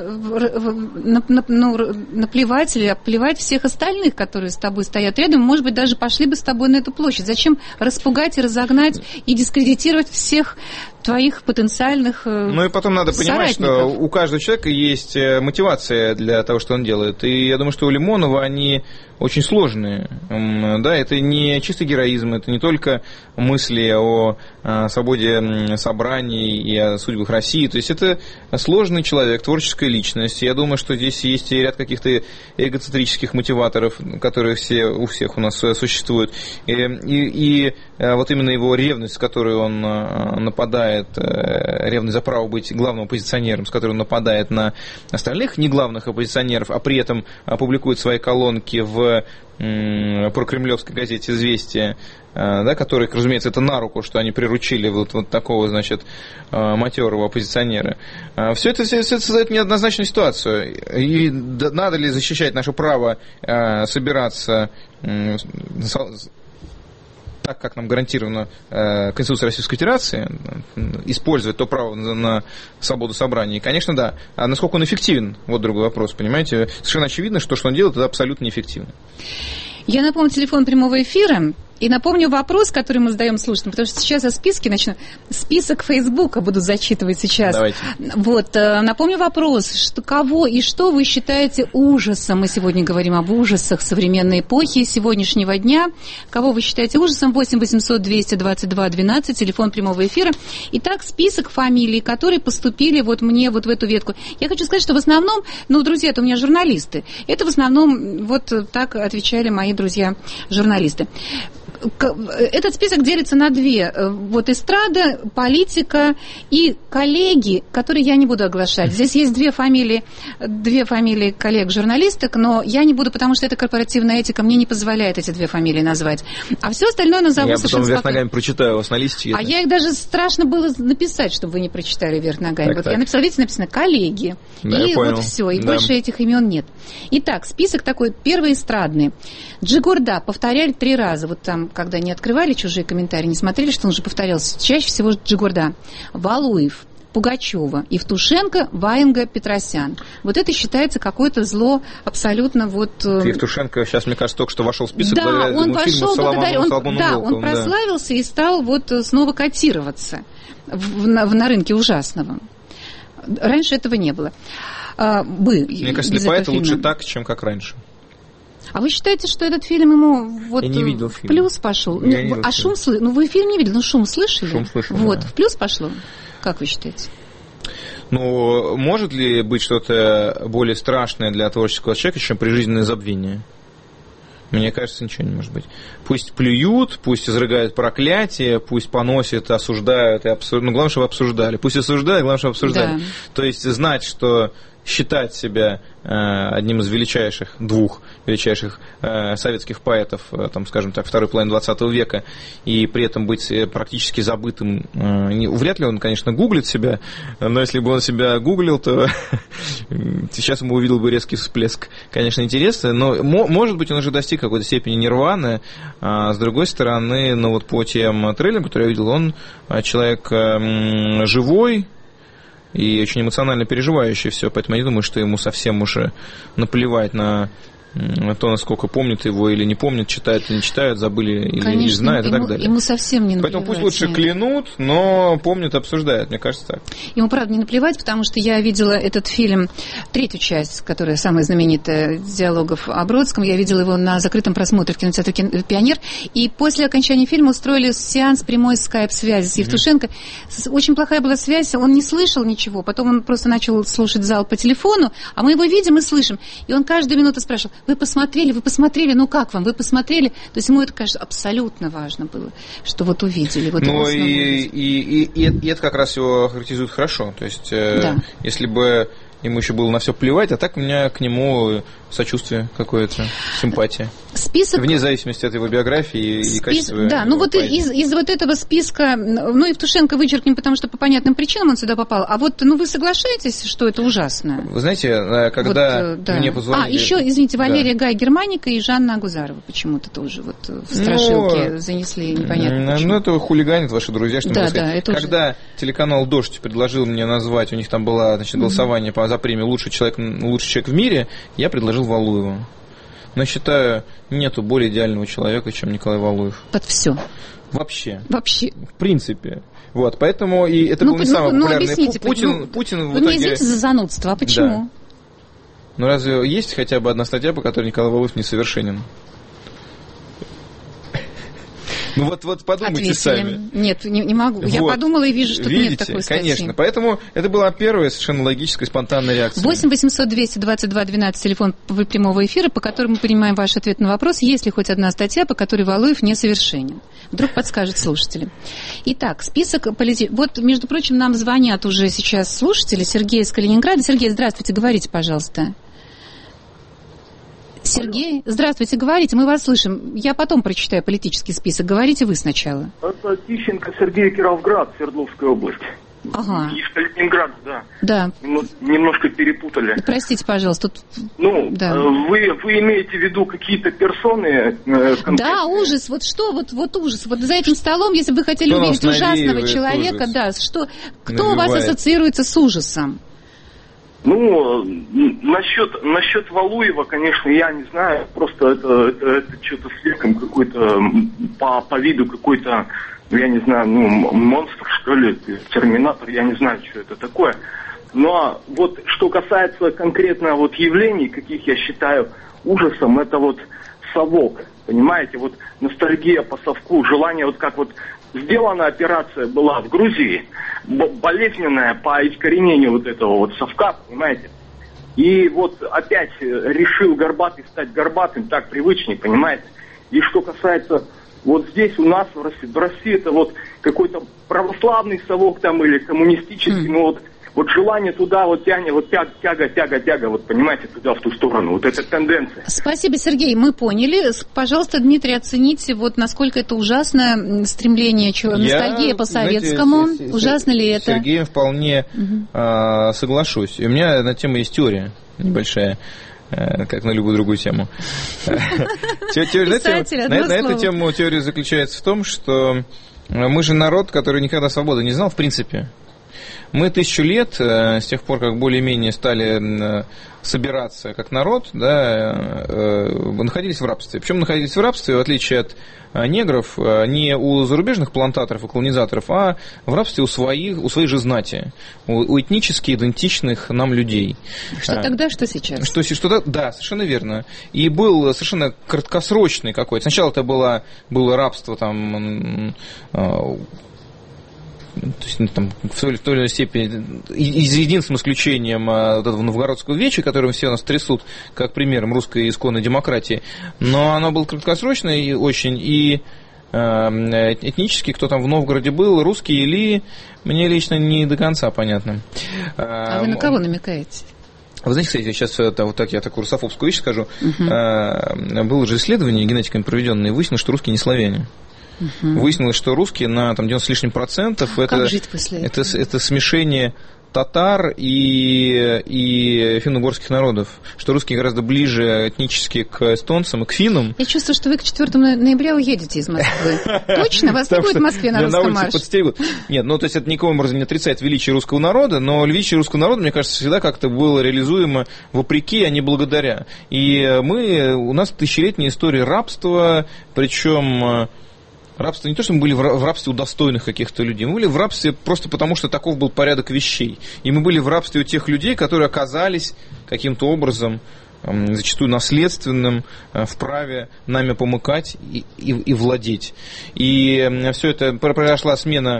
ну, наплевать или оплевать всех остальных, которые с тобой стоят рядом, может быть, даже пошли бы с тобой на эту площадь. Зачем распугать и разогнать и дискредитировать всех твоих потенциальных соратников. Ну и потом надо понимать, что у каждого человека есть мотивация для того, что он делает. И я думаю, что у Лимонова они очень сложные. Да, это не чистый героизм, это не только мысли о свободе собраний и о судьбах России. То есть это сложный человек, творческая личность. Я думаю, что здесь есть и ряд каких-то эгоцентрических мотиваторов, которые все, у всех у нас существуют. И, и, и вот именно его ревность, с которой он нападает, ревность за право быть главным оппозиционером, с которой он нападает на остальных не главных оппозиционеров, а при этом публикует свои колонки в прокремлевской газете «Известия», да, который, разумеется, это на руку, что они приручили вот, вот такого, значит, матерого оппозиционера. Все это, все это создает неоднозначную ситуацию. И надо ли защищать наше право собираться так, как нам гарантировано э, Конституцией Российской Федерации, использовать то право на, на свободу собрания? Конечно, да. А насколько он эффективен? Вот другой вопрос, понимаете? Совершенно очевидно, что, что он делает, это абсолютно неэффективно. Я напомню телефон прямого эфира и напомню вопрос, который мы задаем слушателям, потому что сейчас о списке начну. Список Фейсбука буду зачитывать сейчас. Давайте. Вот, напомню вопрос, что, кого и что вы считаете ужасом? Мы сегодня говорим об ужасах современной эпохи, сегодняшнего дня. Кого вы считаете ужасом? восемь восемьсот двести двадцать два двенадцать, телефон прямого эфира. Итак, список фамилий, которые поступили вот мне вот в эту ветку. Я хочу сказать, что в основном, ну, друзья, это у меня журналисты. Это в основном вот так отвечали мои друзья-журналисты. Этот список делится на две. Вот эстрада, политика и коллеги, которые я не буду оглашать. Здесь есть две фамилии, две фамилии коллег-журналисток, но я не буду, потому что это корпоративная этика, мне не позволяет эти две фамилии назвать. А все остальное назову я совершенно потом спокойно. вверх ногами прочитаю вас на листе. А я их даже страшно было написать, чтобы вы не прочитали вверх ногами. Так, вот так. я написала, видите, написано коллеги. Да, и я понял. вот все, и Да. больше этих имен нет. Итак, список такой, первый эстрадный. Джигурда повторяли три раза. Вот там, когда не открывали чужие комментарии, не смотрели, что он уже повторялся. Чаще всего Джигурда. Валуев, Пугачева, Евтушенко, Ваенга, Петросян. Вот это считается какое-то зло абсолютно вот... Евтушенко сейчас, мне кажется, только что вошел в список да, благодаря он этому фильму пошел с Соломоном, благодаря... Он, Соломоном да, Волковым, он прославился да. и стал вот снова котироваться в, на, на рынке ужасного. Раньше этого не было. А, бы, мне кажется, для поэта лучше так, чем как раньше. А вы считаете, что этот фильм ему вот Я не видел в фильм. плюс пошел? Я не а видел шум слышали? Ну, вы фильм не видели, но шум слышали? Шум слышал, вот, да. в плюс пошло? Как вы считаете? Ну, может ли быть что-то более страшное для творческого человека, чем прижизненное забвение? Мне кажется, ничего не может быть. Пусть плюют, пусть изрыгают проклятие, пусть поносят, осуждают и обсуждают. Ну, главное, чтобы обсуждали. Пусть осуждают, главное, чтобы обсуждали. Да. То есть знать, что считать себя э, одним из величайших, двух величайших э, советских поэтов, э, там, скажем так, второй половины двадцатого века, и при этом быть практически забытым. Э, не, вряд ли он, конечно, гуглит себя, но если бы он себя гуглил, то сейчас ему увидел бы резкий всплеск. Конечно, интересно, но, может быть, он уже достиг какой-то степени нирваны, а с другой стороны, ну вот по тем трейлерам, которые я видел, он человек э, живой, и очень эмоционально переживающий все, поэтому я не думаю, что ему совсем уже наплевать на то, насколько помнят его или не помнят, читают или не читают, забыли или Конечно, не знают ему, и так далее. Ему совсем не наплевать. Поэтому пусть лучше клянут, но помнят, обсуждают, мне кажется так. Ему, правда, не наплевать, потому что я видела этот фильм, третью часть, которая самая знаменитая, диалогов о Бродском, я видела его на закрытом просмотре в кинотеатре «Пионер», и после окончания фильма устроили сеанс прямой скайп-связи с Евтушенко. Mm-hmm. Очень плохая была связь, он не слышал ничего, потом он просто начал слушать зал по телефону, а мы его видим и слышим, и он каждую минуту спрашивал: вы посмотрели, вы посмотрели, ну как вам, вы посмотрели? То есть ему это, кажется, абсолютно важно было, что вот увидели. Вот ну и, и, и, и, и это как раз его характеризует хорошо. То есть, да. э, если бы ему еще было на все плевать, а так у меня к нему сочувствие какое-то, симпатия. Список... Вне зависимости от его биографии и Спис... качества. Да, ну вот из, из вот этого списка, ну, Евтушенко вычеркнем, потому что по понятным причинам он сюда попал, а вот, ну, вы соглашаетесь, что это ужасно? Вы знаете, когда вот, да. мне позвонили... А, еще, извините, Валерия да. Гай Германика и Жанна Агузарова почему-то тоже вот в страшилке ну, занесли, непонятно почему. Ну, это хулиганят ваши друзья, что да, да, это когда уже... телеканал «Дождь» предложил мне назвать, у них там было, значит, голосование mm-hmm. по, за премию «Лучший человек, лучший человек в мире», я предложил Валуева. Но считаю, нету более идеального человека, чем Николай Валуев. Под все. Вообще. Вообще. В принципе. Вот, поэтому и это ну, был не ну, самый ну, популярный объясните, Путин. Ну, Путин в вы итоге... не извините за занудство, а почему? Да. Ну разве есть хотя бы одна статья, по которой Николай Валуев несовершенен? Ну вот, вот подумайте Ответили. сами. Нет, не, не могу. Вот. Я подумала и вижу, что Видите? нет такой статьи. Конечно. Поэтому это была первая совершенно логическая, спонтанная реакция. восемь восемьсот двести двадцать два двенадцать, телефон прямого эфира, по которому мы принимаем ваш ответ на вопрос, есть ли хоть одна статья, по которой Валуев несовершенен. Вдруг подскажет слушатели. Итак, список политиков. Вот, между прочим, нам звонят уже сейчас слушатели. Сергей из Калининграда. Сергей, здравствуйте, говорите, пожалуйста. Сергей, здравствуйте, говорите, мы вас слышим. Я потом прочитаю политический список. Говорите вы сначала. Это Тищенко Сергей, Кировград, Свердловская область. Ага. Из Калининграда, да. Да. Немножко перепутали. Простите, пожалуйста. Тут... Ну, да. вы, вы имеете в виду какие-то персоны? Э, да, ужас. Вот что, вот, вот ужас. Вот за этим столом, если бы вы хотели кто увидеть ужасного человека, ужас? да, что, кто Набивает. у вас ассоциируется с ужасом? Ну, насчет, насчет Валуева, конечно, я не знаю, просто это, это, это что-то с веком какой-то, по, по виду какой-то, я не знаю, ну, монстр, что ли, терминатор, я не знаю, что это такое. Но вот что касается конкретно вот явлений, каких я считаю ужасом, это вот совок, понимаете, вот ностальгия по совку, желание вот как вот сделана операция была в Грузии, болезненная по искоренению вот этого вот совка, понимаете? И вот опять решил горбатый стать горбатым, так привычнее, понимаете? И что касается вот здесь у нас в России, в России это вот какой-то православный совок там или коммунистический, mm. ну вот Вот желание туда, вот тянет, вот тяга, тяга, тяга, тяга, вот понимаете, туда, в ту сторону. Вот эта тенденция. Спасибо, Сергей, мы поняли. Пожалуйста, Дмитрий, оцените, вот насколько это ужасное стремление, ностальгия по советскому. Знаете, Ужасно ли это? С Сергеем вполне угу. а, соглашусь. И у меня на тему есть теория небольшая, как на любую другую тему. На эту тему теория заключается в том, что мы же народ, который никогда свободы не знал, в принципе. Мы тысячу лет, с тех пор, как более-менее стали собираться как народ, да, находились в рабстве. Причем находились в рабстве, в отличие от негров, не у зарубежных плантаторов и колонизаторов, а в рабстве у своих, у своей же знати, у, у этнически идентичных нам людей. Что тогда, что сейчас? Что, что, да, совершенно верно. И был совершенно краткосрочный какой-то. Сначала это было, было рабство там... То есть, ну, там, в той, в той или иной степени, из единственным исключением вот этого новгородского веча, которым все нас трясут, как примером русской исконной демократии, но оно было краткосрочное и очень, и э, этнически, кто там в Новгороде был, русские или, мне лично не до конца понятно. А вы на кого намекаете? Вы знаете, кстати, сейчас это, вот так я такую русофобскую вещь скажу. Uh-huh. Было же исследование генетиками проведенное, и выяснилось, что русские не славяне. Угу. Выяснилось, что русские на там, девяносто с лишним процентов это, это, это смешение татар и, и финно-угорских народов, что русские гораздо ближе этнически к эстонцам и к финнам. Я чувствую, что вы к четвёртому ноября уедете из Москвы. Точно? Вас не будет в Москве на русском марше? Нет, ну то есть это никаким образом не отрицает величие русского народа, но величие русского народа, мне кажется, всегда как-то было реализуемо вопреки, а не благодаря. И мы, у нас тысячелетняя история рабства, причем... Рабство не то, что мы были в рабстве у достойных каких-то людей, мы были в рабстве просто потому, что таков был порядок вещей. И мы были в рабстве у тех людей, которые оказались каким-то образом, зачастую наследственным, вправе нами помыкать и, и, и владеть. И все это произошла смена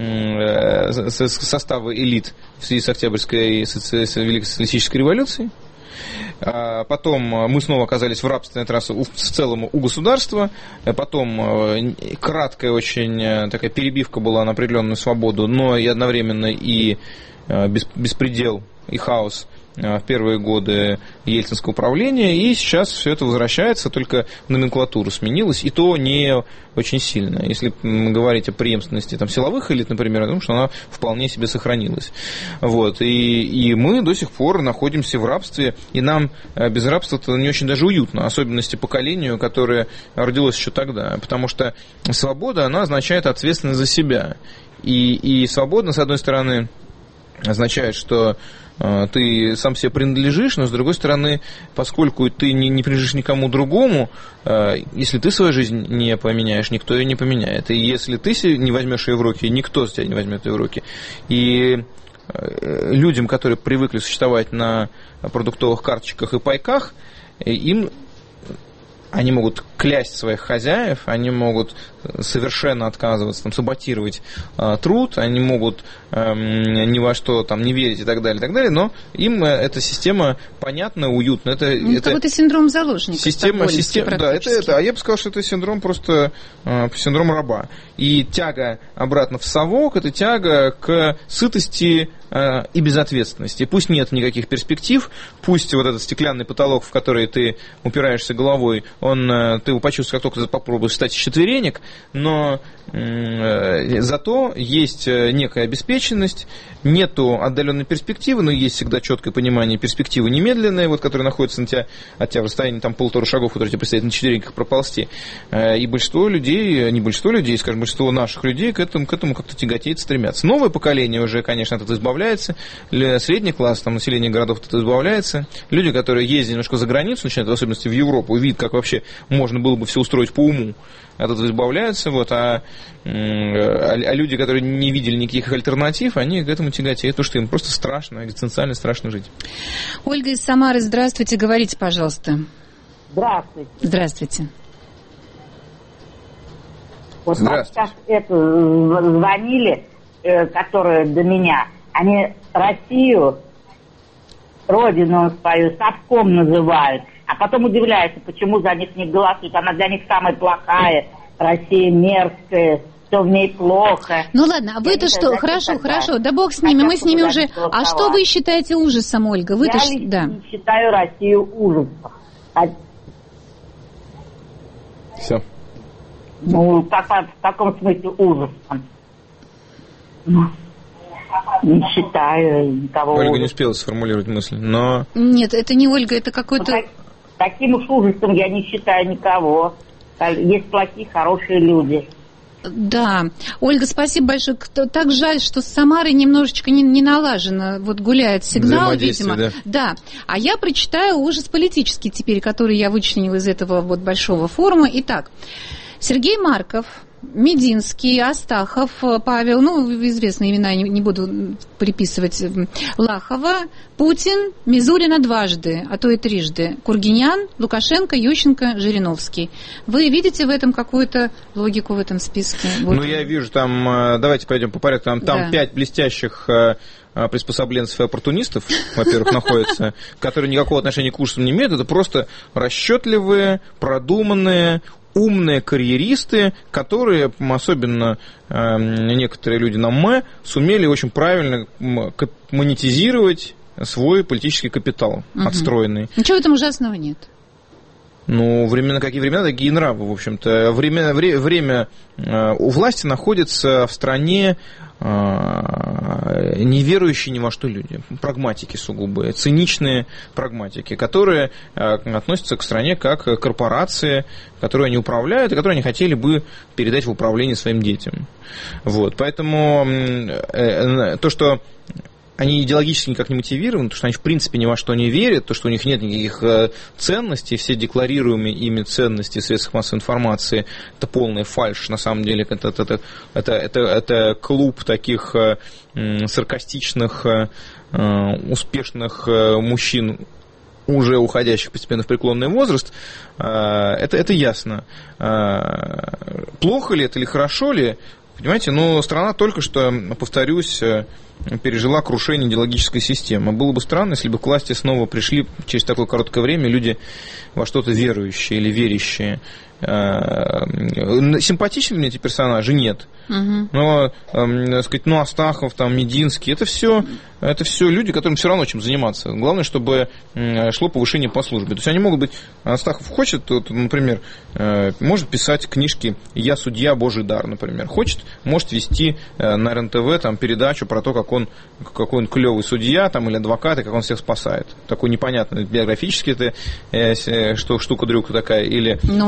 состава элит в связи с Октябрьской с Великой социалистической революцией. Потом мы снова оказались в рабстве, на этот раз в целом у государства. Потом краткая очень такая перебивка была на определенную свободу, но и одновременно и беспредел, и хаос в первые годы ельцинского правления, и сейчас все это возвращается, только номенклатура сменилась, и то не очень сильно. Если говорить о преемственности там, силовых элит, например, я думаю, что она вполне себе сохранилась. Вот. И, и мы до сих пор находимся в рабстве, и нам без рабства-то не очень даже уютно, особенности поколению, которое родилось еще тогда, потому что свобода, она означает ответственность за себя. И, и свободно, с одной стороны, означает, что ты сам себе принадлежишь, но, с другой стороны, поскольку ты не, не принадлежишь никому другому, если ты свою жизнь не поменяешь, никто ее не поменяет. И если ты не возьмешь ее в руки, никто с тебя не возьмет ее в руки. И людям, которые привыкли существовать на продуктовых карточках и пайках, им... Они могут клясть своих хозяев, они могут совершенно отказываться, там, саботировать э, труд, они могут э, ни во что там, не верить и так далее, и так далее, но им э, эта система понятна, уютна. Это, ну, это какой-то синдром заложника. Система, система, да, это, это, а я бы сказал, что это синдром просто э, синдром раба. И тяга обратно в совок, это тяга к сытости э, и безответственности. Пусть нет никаких перспектив, пусть вот этот стеклянный потолок, в который ты упираешься головой, он, ты его почувствуешь, как только ты попробуешь встать с четверенек, но э, зато есть некая обеспеченность, нету отдаленной перспективы, но есть всегда четкое понимание перспективы немедленной, вот, которая находится на тебя, от тебя в расстоянии там, полутора шагов, которые тебе предстоит на четвереньках проползти. Э, и большинство людей, не большинство людей, скажем, большинство наших людей к этому, к этому как-то тяготеет, стремятся. Новое поколение уже, конечно, от этого избавляется, средний класс, там, население городов от этого избавляется, люди, которые ездят немножко за границу, начинают, в особенности в Европу, видят, как вообще можно было бы все устроить по уму, от этого избавляются, вот, а, а, а люди, которые не видели никаких альтернатив, они к этому тяготеют, потому что им просто страшно, экзистенциально страшно жить. Ольга из Самары, здравствуйте, говорите, пожалуйста. Здравствуйте. Здравствуйте. Вот сейчас это звонили, э, которые до меня, они Россию, родину свою, совком называют. А потом удивляются, почему за них не голосуют. Она для них самая плохая, Россия мерзкая, все в ней плохо. Ну ладно, а вы-то что? Хорошо, хорошо, да бог с ними, мы с ними уже... А что вы считаете ужасом, Ольга? Вы-то Я ш... да. считаю Россию ужасом. А... Все. Ну, как, в таком смысле ужасом. Не считаю никого. Ольга ужасом. не успела сформулировать мысль, но... Нет, это не Ольга, это какой-то... Ну, так, таким уж ужасом я не считаю никого. Есть плохие, хорошие люди. Да. Ольга, спасибо большое. Так жаль, что с Самарой немножечко не, не налажено. Вот гуляет сигнал, видимо. Да. да. А я прочитаю ужас политический теперь, который я вычленила из этого вот большого форума. Итак, Сергей Марков, Мединский, Астахов, Павел, ну, известные имена, не, не буду приписывать, Лахова, Путин, Мизулина дважды, а то и трижды, Кургинян, Лукашенко, Ющенко, Жириновский. Вы видите в этом какую-то логику в этом списке? Вот. Ну, я вижу там, давайте пойдем по порядку, там, там да. пять блестящих приспособленцев и оппортунистов, во-первых, находятся, которые никакого отношения к ужасам не имеют, это просто расчетливые, продуманные, умные карьеристы, которые, особенно э, некоторые люди на МЭ, сумели очень правильно монетизировать свой политический капитал, угу. отстроенный. Ничего в этом ужасного нет. Ну, времена, какие времена, такие нравы, в общем-то. Время, вре, время э, у власти находится в стране не верующие ни во что люди, прагматики сугубые, циничные прагматики, которые относятся к стране как к корпорации, которую они управляют и которую они хотели бы передать в управление своим детям. Вот. Поэтому то, что они идеологически никак не мотивированы, то, что они в принципе ни во что не верят, то, что у них нет никаких ценностей, все декларируемые ими ценности в средствах массовой информации, это полная фальшь, на самом деле, это, это, это, это, это клуб таких саркастичных, успешных мужчин, уже уходящих постепенно в преклонный возраст, это, это ясно. Плохо ли это или хорошо ли? Понимаете, ну, страна только что, повторюсь, пережила крушение идеологической системы. Было бы странно, если бы к власти снова пришли через такое короткое время люди во что-то верующие или верящие. Симпатичны мне эти персонажи? Нет. Угу. Но, так сказать, ну, Астахов, там, Мединский, это все, это все люди, которым все равно чем заниматься. Главное, чтобы шло повышение по службе. То есть они могут быть, Астахов хочет, вот, например, может писать книжки «Я судья, Божий дар», например. Хочет, может вести на эр эн тэ вэ там, передачу про то, как он, какой он клевый судья там, или адвокат, и как он всех спасает. Такой непонятный биографический это, что штука-дрюка такая. Или... Но он же и книжку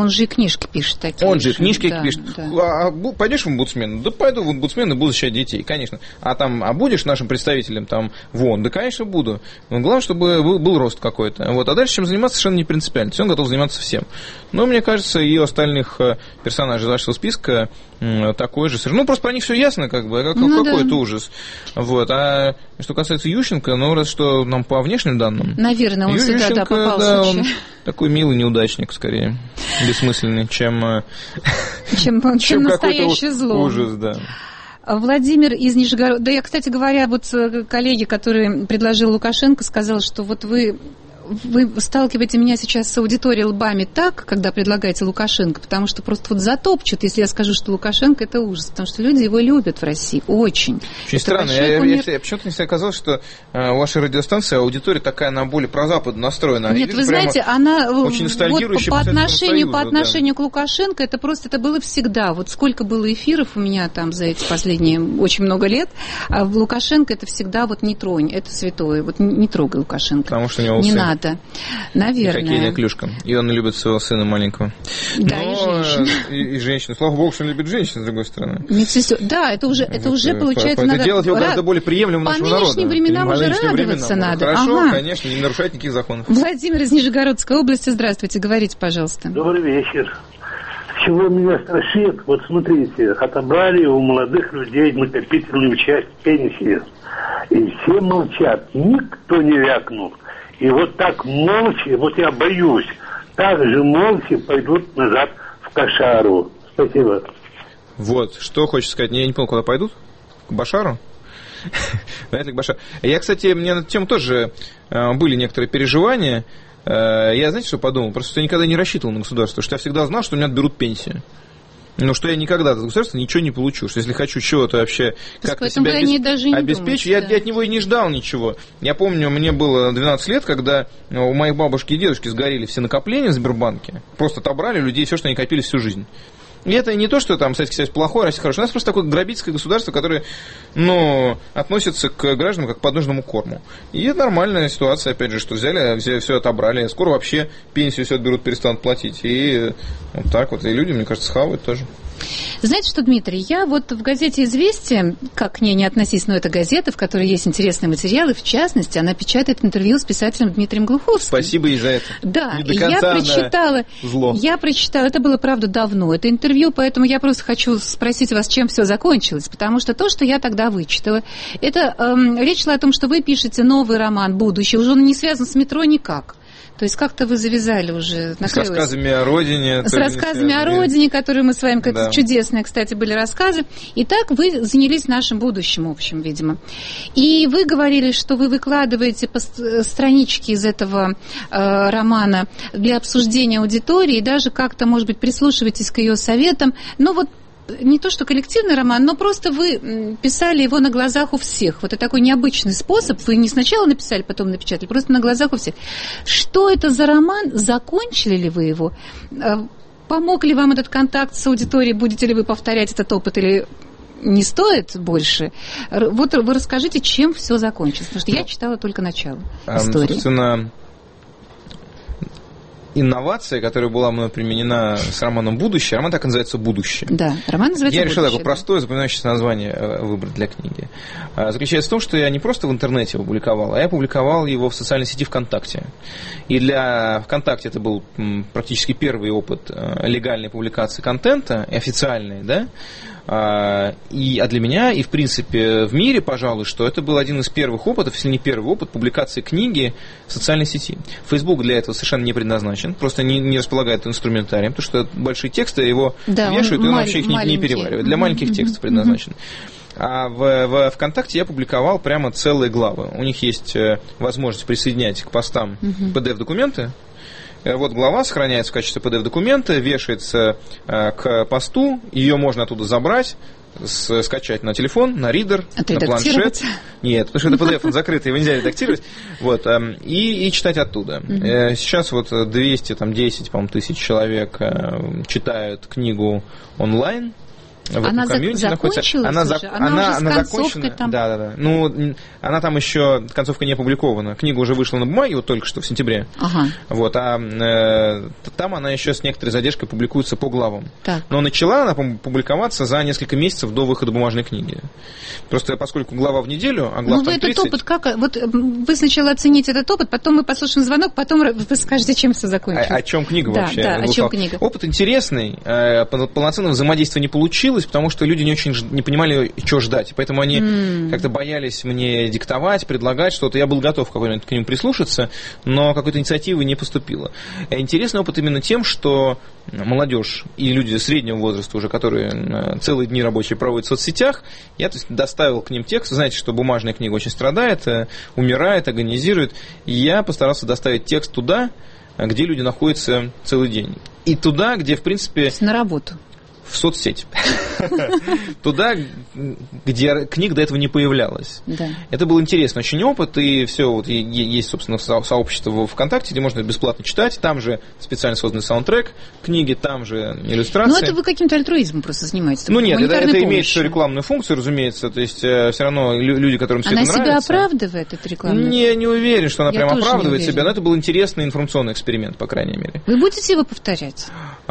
книжки пишет такие. Он же и книжки да, пишет. Да. А, а пойдешь в омбудсмен? Да пойду в омбудсмен и буду защищать детей, конечно. А там, а будешь нашим представителем там вон? Да, конечно, буду. Но главное, чтобы был, был рост какой-то. Вот. А дальше чем заниматься совершенно не принципиально. То есть он готов заниматься всем. Но мне кажется, и у остальных персонажей вашего списка такой же. Ну, просто про них все ясно, как бы. Как, ну, какой-то да. ужас. Вот. А что касается Ющенко, ну, раз что нам по внешним данным. Наверное, он Ющенко, всегда да, попал да, в случай. Он такой милый неудачник, скорее. Бессмысленный, чем, чем, чем, чем настоящее зло. Ужас, да. Владимир из Нижегорода. Да, я, кстати говоря, вот коллеге, который предложил Лукашенко, сказал, что вот вы... Вы сталкиваете меня сейчас с аудиторией лбами так, когда предлагаете Лукашенко, потому что просто вот затопчут, если я скажу, что Лукашенко – это ужас, потому что люди его любят в России, очень. Очень это странно. Я, я, я, почему-то мне оказалось, что э, у вашей радиостанции аудитория такая, она более прозападно настроена. Нет, вы знаете, она очень вот по отношению, Союзу, по отношению да. к Лукашенко, это просто, это было всегда. Вот сколько было эфиров у меня там за эти последние очень много лет, а в Лукашенко это всегда вот не тронь, это святое, вот не, не трогай Лукашенко. Потому что у него не сын. надо. Наверное. И хоккейная клюшка. И он любит своего сына маленького. Да, но, и женщин. И, и женщин. Слава богу, что он любит женщин, с другой стороны. Да, это уже, это вот, уже получается... Это делать его гораздо более приемлемым нашему народу. По нынешним временам уже радоваться временам. надо. Хорошо, ага. конечно, не нарушать никаких законов. Владимир из Нижегородской области, здравствуйте, говорите, пожалуйста. Добрый вечер. Чего меня страшит, вот смотрите, отобрали у молодых людей накопительную часть пенсии. И все молчат, никто не вякнул. И вот так молча, вот я боюсь, так же молча пойдут назад в кошару. Спасибо. Вот, что хочешь сказать, я не понял, куда пойдут? К Башару? Вряд ли к Башару. Я, кстати, мне на эту тему тоже были некоторые переживания. Я, знаете, что подумал? Просто я никогда не рассчитывал на государство, что я всегда знал, что у меня отберут пенсию. Ну, что я никогда от государства ничего не получу. Что если хочу чего-то вообще как-то себя обесп... обеспечить, я, да. я от него и не ждал ничего. Я помню, мне было двенадцать лет, когда у моих бабушки и дедушки сгорели все накопления в Сбербанке. Просто отобрали людей все, что они копили всю жизнь. И это не то, что там Советский Союз плохой, Россия хорошая. У нас просто такое грабительское государство, которое, ну, относится к гражданам как к подножному корму. И это нормальная ситуация, опять же, что взяли, взяли все отобрали. Скоро вообще пенсию все отберут, перестанут платить. И вот так вот. И люди, мне кажется, схавают тоже. Знаете что, Дмитрий, я вот в газете «Известия», как к ней не относись, но это газета, в которой есть интересные материалы, в частности, она печатает интервью с писателем Дмитрием Глуховским. Спасибо ей за это. Да, и я прочитала, зло. я прочитала, это было, правда, давно, это интервью, поэтому я просто хочу спросить вас, чем все закончилось, потому что то, что я тогда вычитала, это эм, речь шла о том, что вы пишете новый роман «Будущее», уже он не связан с метро никак. То есть как-то вы завязали уже. С рассказами о родине. С рассказами о родине, которые мы с вами, как да. чудесные, кстати, были рассказы. И так вы занялись нашим будущим общим, видимо. И вы говорили, что вы выкладываете странички из этого э, романа для обсуждения аудитории, и даже как-то, может быть, прислушиваетесь к ее советам. Но вот не то, что коллективный роман, но просто вы писали его на глазах у всех. Вот это такой необычный способ. Вы не сначала написали, потом напечатали, просто на глазах у всех. Что это за роман? Закончили ли вы его? Помог ли вам этот контакт с аудиторией? Будете ли вы повторять этот опыт или не стоит больше? Вот вы расскажите, чем все закончилось. Потому что я читала только начало истории. Собственно, инновация, которая была мной применена с романом «Будущее», роман так и называется «Будущее». Да, роман называется Я «Будущее». решил такое простое, запоминающееся название выбрать для книги. Заключается в том, что я не просто в интернете его публиковал, а я публиковал его в социальной сети ВКонтакте. И для ВКонтакте это был практически первый опыт легальной публикации контента, официальной, да, И, а для меня, и в принципе в мире, пожалуй, что это был один из первых опытов, если не первый опыт, публикации книги в социальной сети. Facebook для этого совершенно не предназначен, просто не, не располагает инструментарием, потому что большие тексты его да, вешают, он и он вообще их не, не переваривает. Для маленьких mm-hmm. текстов предназначен. Mm-hmm. А в, в ВКонтакте я публиковал прямо целые главы. У них есть возможность присоединять к постам mm-hmm. пи ди эф-документы. Вот глава сохраняется в качестве пи ди эф-документа, вешается э, к посту, ее можно оттуда забрать, с, скачать на телефон, на ридер, на планшет. Нет, потому что это пи ди эф, он закрытый, его нельзя редактировать. Вот, э, и, и читать оттуда. Mm-hmm. Э, сейчас вот двести десять, по-моему, тысяч человек э, читают книгу онлайн. в этом она комьюнити за- находится. Она, уже? она, она, она, уже она с концовкой закончена. там? Да, да, да. Ну, она там еще, концовка не опубликована. Книга уже вышла на бумаге вот только что в сентябре. Ага. Вот, а э, там она еще с некоторой задержкой публикуется по главам. Так. Но начала она публиковаться за несколько месяцев до выхода бумажной книги. Просто поскольку глава в неделю, а глав ну, там вы тридцать... этот опыт как? Вот вы сначала оцените этот опыт, потом мы послушаем звонок, потом вы скажете, чем все закончилось. О, о чем книга да, вообще? Да, о чем книга. Опыт интересный, э, полноценного взаимодействия не получилось, потому что люди не очень не понимали, что ждать. Поэтому они mm. как-то боялись мне диктовать, предлагать что-то. Я был готов к ним прислушаться, но какой-то инициативы не поступило. Интересный опыт именно тем, что молодежь и люди среднего возраста уже, которые целые дни рабочие проводят в соцсетях, я то есть, доставил к ним текст. Знаете, что бумажная книга очень страдает, умирает, агонизирует. И я постарался доставить текст туда, где люди находятся целый день. И туда, где, в принципе... На работу. В соцсеть. Туда, где книг до этого не появлялась. Да. Это был интересный очень опыт, и все, вот есть, собственно, сообщество в ВКонтакте, где можно бесплатно читать, там же специально созданный саундтрек книги, там же иллюстрации. Ну, это вы каким-то альтруизмом просто занимаетесь. Ну, нет, это, это имеет свою рекламную функцию, разумеется, то есть э, все равно люди, которым все она это нравится... Она себя оправдывает, эта рекламная? Не, не уверен, что она Я прям оправдывает не себя, но это был интересный информационный эксперимент, по крайней мере. Вы будете его повторять?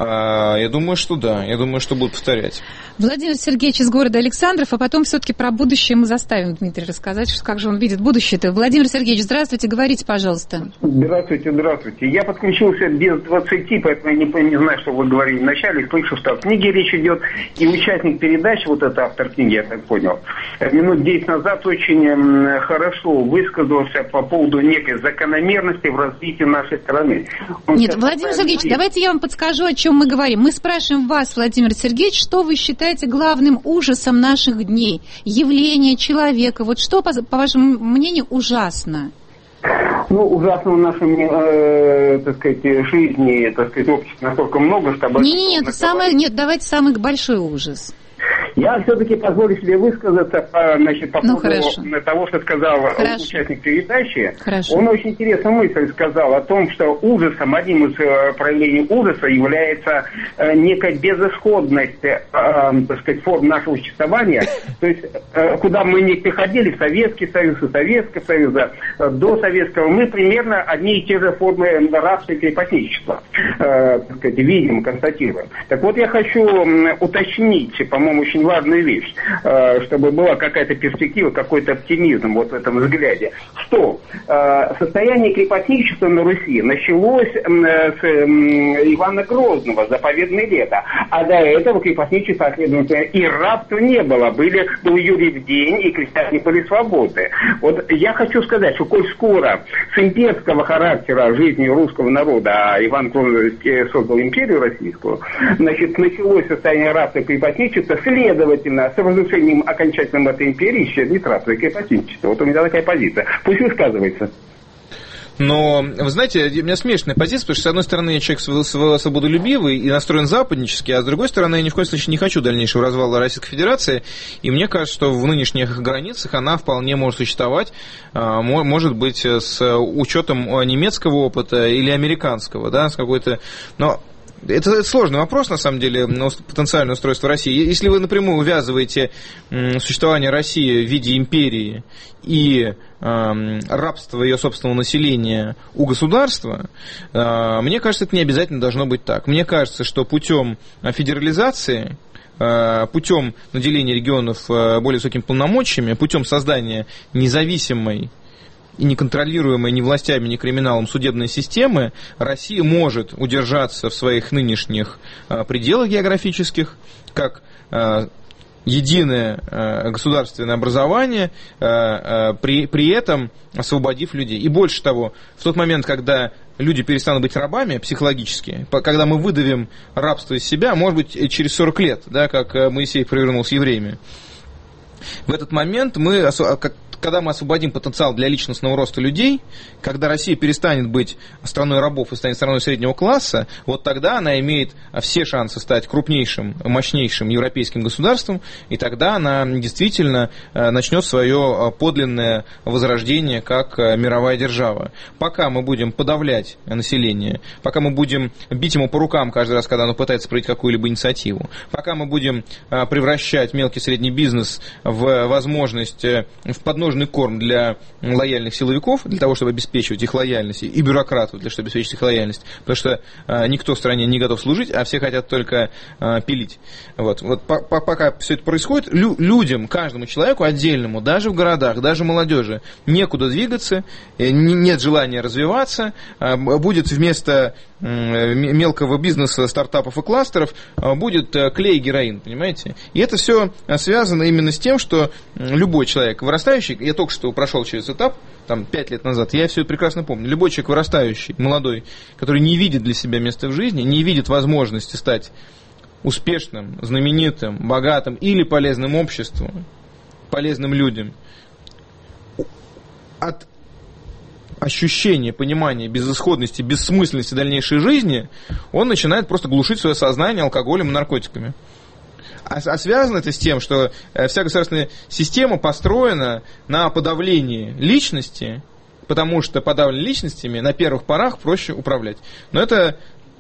А, я думаю, что да, я думаю, что будут повторять. Владимир Сергеевич из города Александров, а потом все-таки про будущее мы заставим Дмитрия рассказать, что, как же он видит будущее-то. Владимир Сергеевич, здравствуйте, говорите, пожалуйста. Здравствуйте, здравствуйте. Я подключился без двадцати, поэтому я не, не знаю, что вы говорили вначале. Слышу, что о книге речь идет, и участник передачи, вот это автор книги, я так понял, минут десять назад очень хорошо высказался по поводу некой закономерности в развитии нашей страны. Он Нет, Владимир Сергеевич, давайте я вам подскажу, о чем мы говорим. Мы спрашиваем вас, Владимир Сергеевич, что вы считаете главным ужасом наших дней? Явление человека. Вот что, по, по вашему мнению, ужасно? Ну, ужасно в нашем, э, так сказать, жизни, так сказать, обществе настолько много, чтобы... Нет, нет, нет, самое, нет, давайте самый большой ужас. Я все-таки позволю себе высказаться по, значит, по ну, поводу хорошо. того, что сказал хорошо. участник передачи. Хорошо. Он очень интересную мысль сказал о том, что ужасом, одним из проявлений ужаса является э, некая безысходность, э, так сказать, форм нашего существования. То есть, э, куда мы не приходили, в Советский Союз, и Советский Союз, э, до Советского, мы примерно одни и те же формы рабства и крепостничества, э, так сказать, видим, констатируем. Так вот, я хочу э, уточнить, по-моему, очень важную вещь, чтобы была какая-то перспектива, какой-то оптимизм вот в этом взгляде. Что состояние крепостничества на Руси началось с Ивана Грозного, заповедное лето, а до этого крепостничества, следовательно, и рабства не было. Были, был Юрьев день, и крестьяне были свободны. Вот я хочу сказать, что коль скоро с имперского характера жизни русского народа, а Иван Грозный создал империю российскую, значит, началось состояние рабства и крепостничества, следовательно, с разрушением окончательным этой империи исчезнет рабство и крепостничество. Вот у меня такая позиция. Пусть высказывается. Но, вы знаете, у меня смешанная позиция, потому что, с одной стороны, я человек свободолюбивый и настроен западнически, а с другой стороны, я ни в коем случае не хочу дальнейшего развала Российской Федерации, и мне кажется, что в нынешних границах она вполне может существовать, может быть, с учетом немецкого опыта или американского, да, с какой-то... Но это сложный вопрос, на самом деле, потенциальное устройство России. Если вы напрямую увязываете существование России в виде империи и рабство ее собственного населения у государства, мне кажется, это не обязательно должно быть так. Мне кажется, что путем федерализации, путем наделения регионов более высокими полномочиями, путем создания независимой и неконтролируемой ни властями, ни криминалом судебной системы, Россия может удержаться в своих нынешних пределах географических, как единое государственное образование, при, при этом освободив людей. И больше того, в тот момент, когда люди перестанут быть рабами психологически, когда мы выдавим рабство из себя, может быть, через сорок лет, да, как Моисей провернул с евреями, в этот момент мы, как когда мы освободим потенциал для личностного роста людей, когда Россия перестанет быть страной рабов и станет страной среднего класса, вот тогда она имеет все шансы стать крупнейшим, мощнейшим европейским государством, и тогда она действительно начнет свое подлинное возрождение как мировая держава. Пока мы будем подавлять население, пока мы будем бить ему по рукам каждый раз, когда оно пытается проявить какую-либо инициативу, пока мы будем превращать мелкий и средний бизнес в возможность, в подножный корм для лояльных силовиков, для того, чтобы обеспечивать их лояльность, и бюрократов, для того, чтобы обеспечить их лояльность, потому что никто в стране не готов служить, а все хотят только пилить. Вот, вот пока все это происходит, лю- людям, каждому человеку отдельному, даже в городах, даже молодежи, некуда двигаться, нет желания развиваться, будет вместо мелкого бизнеса, стартапов и кластеров, будет клей и героин, понимаете? И это все связано именно с тем, что любой человек вырастающий, я только что прошел через этап, там, пять лет назад, я все это прекрасно помню, любой человек вырастающий, молодой, который не видит для себя места в жизни, не видит возможности стать успешным, знаменитым, богатым или полезным обществу, полезным людям, от ощущение, понимание безысходности, бессмысленности дальнейшей жизни, он начинает просто глушить свое сознание алкоголем и наркотиками. А, а связано это с тем, что вся государственная система построена на подавлении личности, потому что подавленными личностями на первых порах проще управлять. Но это,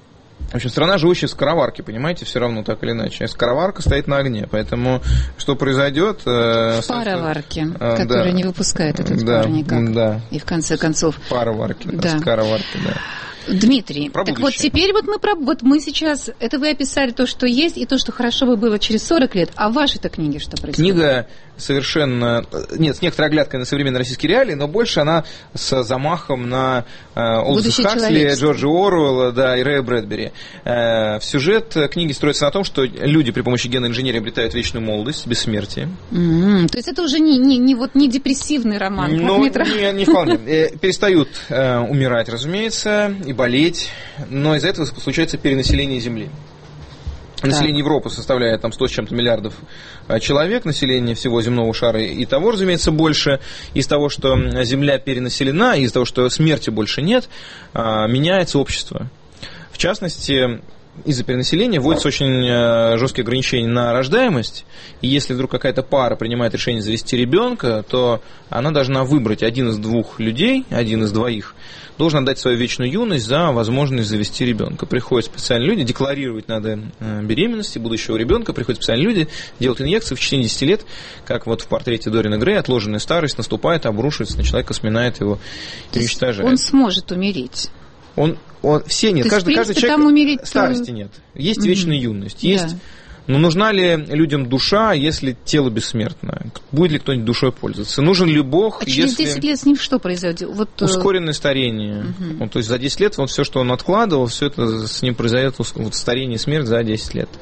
в общем, страна, живущая в скороварке, понимаете, все равно так или иначе. Скороварка стоит на огне, поэтому что произойдет... В пароварке, э, которая да, не выпускает этот да, пар никак. Да. И в конце концов... Пароварки, да. Скороварки, да. Дмитрий, про так будущее. вот теперь вот мы, про, вот мы сейчас, это вы описали то, что есть, и то, что хорошо бы было через сорок лет, а в вашей-то книге что происходит? Книга совершенно, нет, с некоторой оглядкой на современные российские реалии, но больше она с замахом на э, Олдоса Хаксли, Джорджа Оруэлла, да, и Рэя Брэдбери. Э, сюжет книги строится на том, что люди при помощи генной инженерии обретают вечную молодость, бессмертие. Mm-hmm. То есть это уже не, не, не, вот, не депрессивный роман? Ну, не, не вполне. Перестают э, умирать, разумеется, и болеть, но из-за этого случается перенаселение Земли. Население Европы составляет там сто с чем-то миллиардов человек, население всего земного шара и того, разумеется, больше. Из того, что Земля перенаселена, из того, что смерти больше нет, меняется общество. В частности, из-за перенаселения вводятся очень жесткие ограничения на рождаемость, и если вдруг какая-то пара принимает решение завести ребенка, то она должна выбрать один из двух людей, один из двоих, должен отдать свою вечную юность за возможность завести ребенка. Приходят специальные люди, декларировать надо беременности будущего ребенка, приходят специальные люди, делают инъекции в течение десяти лет, как вот в портрете Дориана Грея, отложенная старость наступает, обрушивается на человека, сминает его и уничтожает. Он сможет умереть. Он, он, все нет, То каждый, есть, каждый принципе, человек, умереть... старости нет, есть mm-hmm. вечная юность, есть... Да. Но нужна ли людям душа, если тело бессмертно? Будет ли кто-нибудь душой пользоваться? Нужен ли Бог, а через если... десять лет с ним что произойдет? Вот... Ускоренное старение. Угу. Вот, то есть за десять лет вот все, что он откладывал, все это с ним произойдет, вот, старение и смерть за десять лет.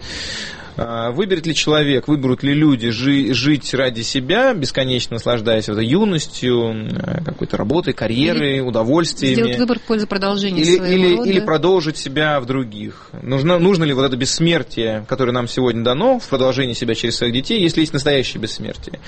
Выберет ли человек, выберут ли люди жи- жить ради себя, бесконечно наслаждаясь этой юностью, какой-то работой, карьерой, или удовольствиями. Сделать выбор в пользу продолжения или, своего или, рода. Или продолжить себя в других. Нужно, нужно ли вот это бессмертие, которое нам сегодня дано, в продолжении себя через своих детей, если есть настоящее бессмертие?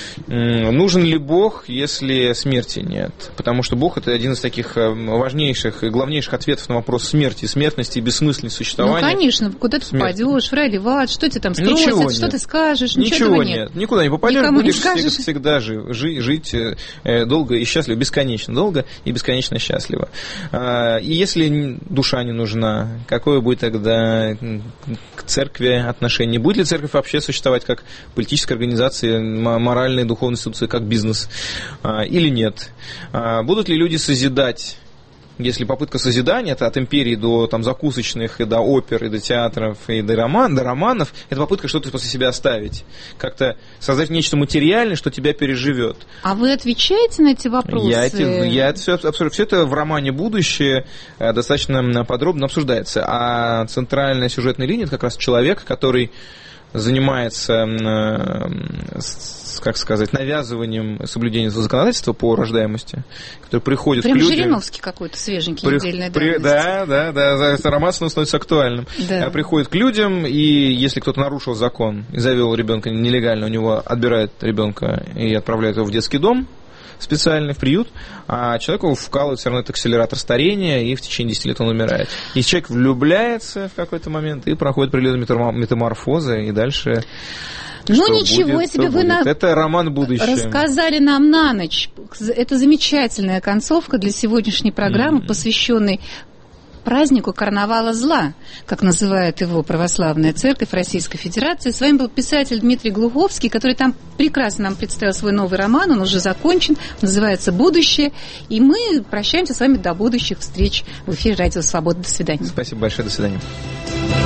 Нужен ли Бог, если смерти нет? Потому что Бог – это один из таких важнейших и главнейших ответов на вопрос смерти, смертности и бессмысленности существования. Ну, конечно, куда ты попадешь, в рай или в ад, что тебе там спросят, что ты скажешь, ничего, ничего нет. нет. Никуда не попадешь, никому будешь не скажешь. всегда жив, жить, жить долго и счастливо, бесконечно долго и бесконечно счастливо. И если душа не нужна, какое будет тогда к церкви отношение? Будет ли церковь вообще существовать как политическая организация, моральная, духовная институция, как бизнес или нет? Будут ли люди созидать? Если попытка созидания, это от империи до там, закусочных, и до опер, и до театров, и до, роман, до романов, это попытка что-то после себя оставить. Как-то создать нечто материальное, что тебя переживет. А вы отвечаете на эти вопросы? Я, эти, я это все, абсолютно, все это в романе «Будущее» достаточно подробно обсуждается. А центральная сюжетная линия – это как раз человек, который занимается, как сказать, навязыванием соблюдения законодательства по рождаемости, который приходит Прям к людям... Прям Жириновский какой-то свеженький, при, недельной при, давности. Да, да, да, роман становится актуальным. Да. Приходит к людям, и если кто-то нарушил закон и завел ребенка нелегально, у него отбирают ребенка и отправляют его в детский дом, специальный, в приют, а человеку вкалывают все равно этот акселератор старения, и в течение десяти лет он умирает. И человек влюбляется в какой-то момент и проходит определенные метаморфозы, и дальше... Ну что ничего будет, себе, вы на... Это роман будущего. Рассказали нам на ночь. Это замечательная концовка для сегодняшней программы, mm-hmm. посвященной празднику карнавала зла, как называет его православная церковь Российской Федерации. С вами был писатель Дмитрий Глуховский, который там прекрасно нам представил свой новый роман, он уже закончен, называется «Будущее». И мы прощаемся с вами до будущих встреч в эфире «Радио Свобода». До свидания. Спасибо большое, до свидания.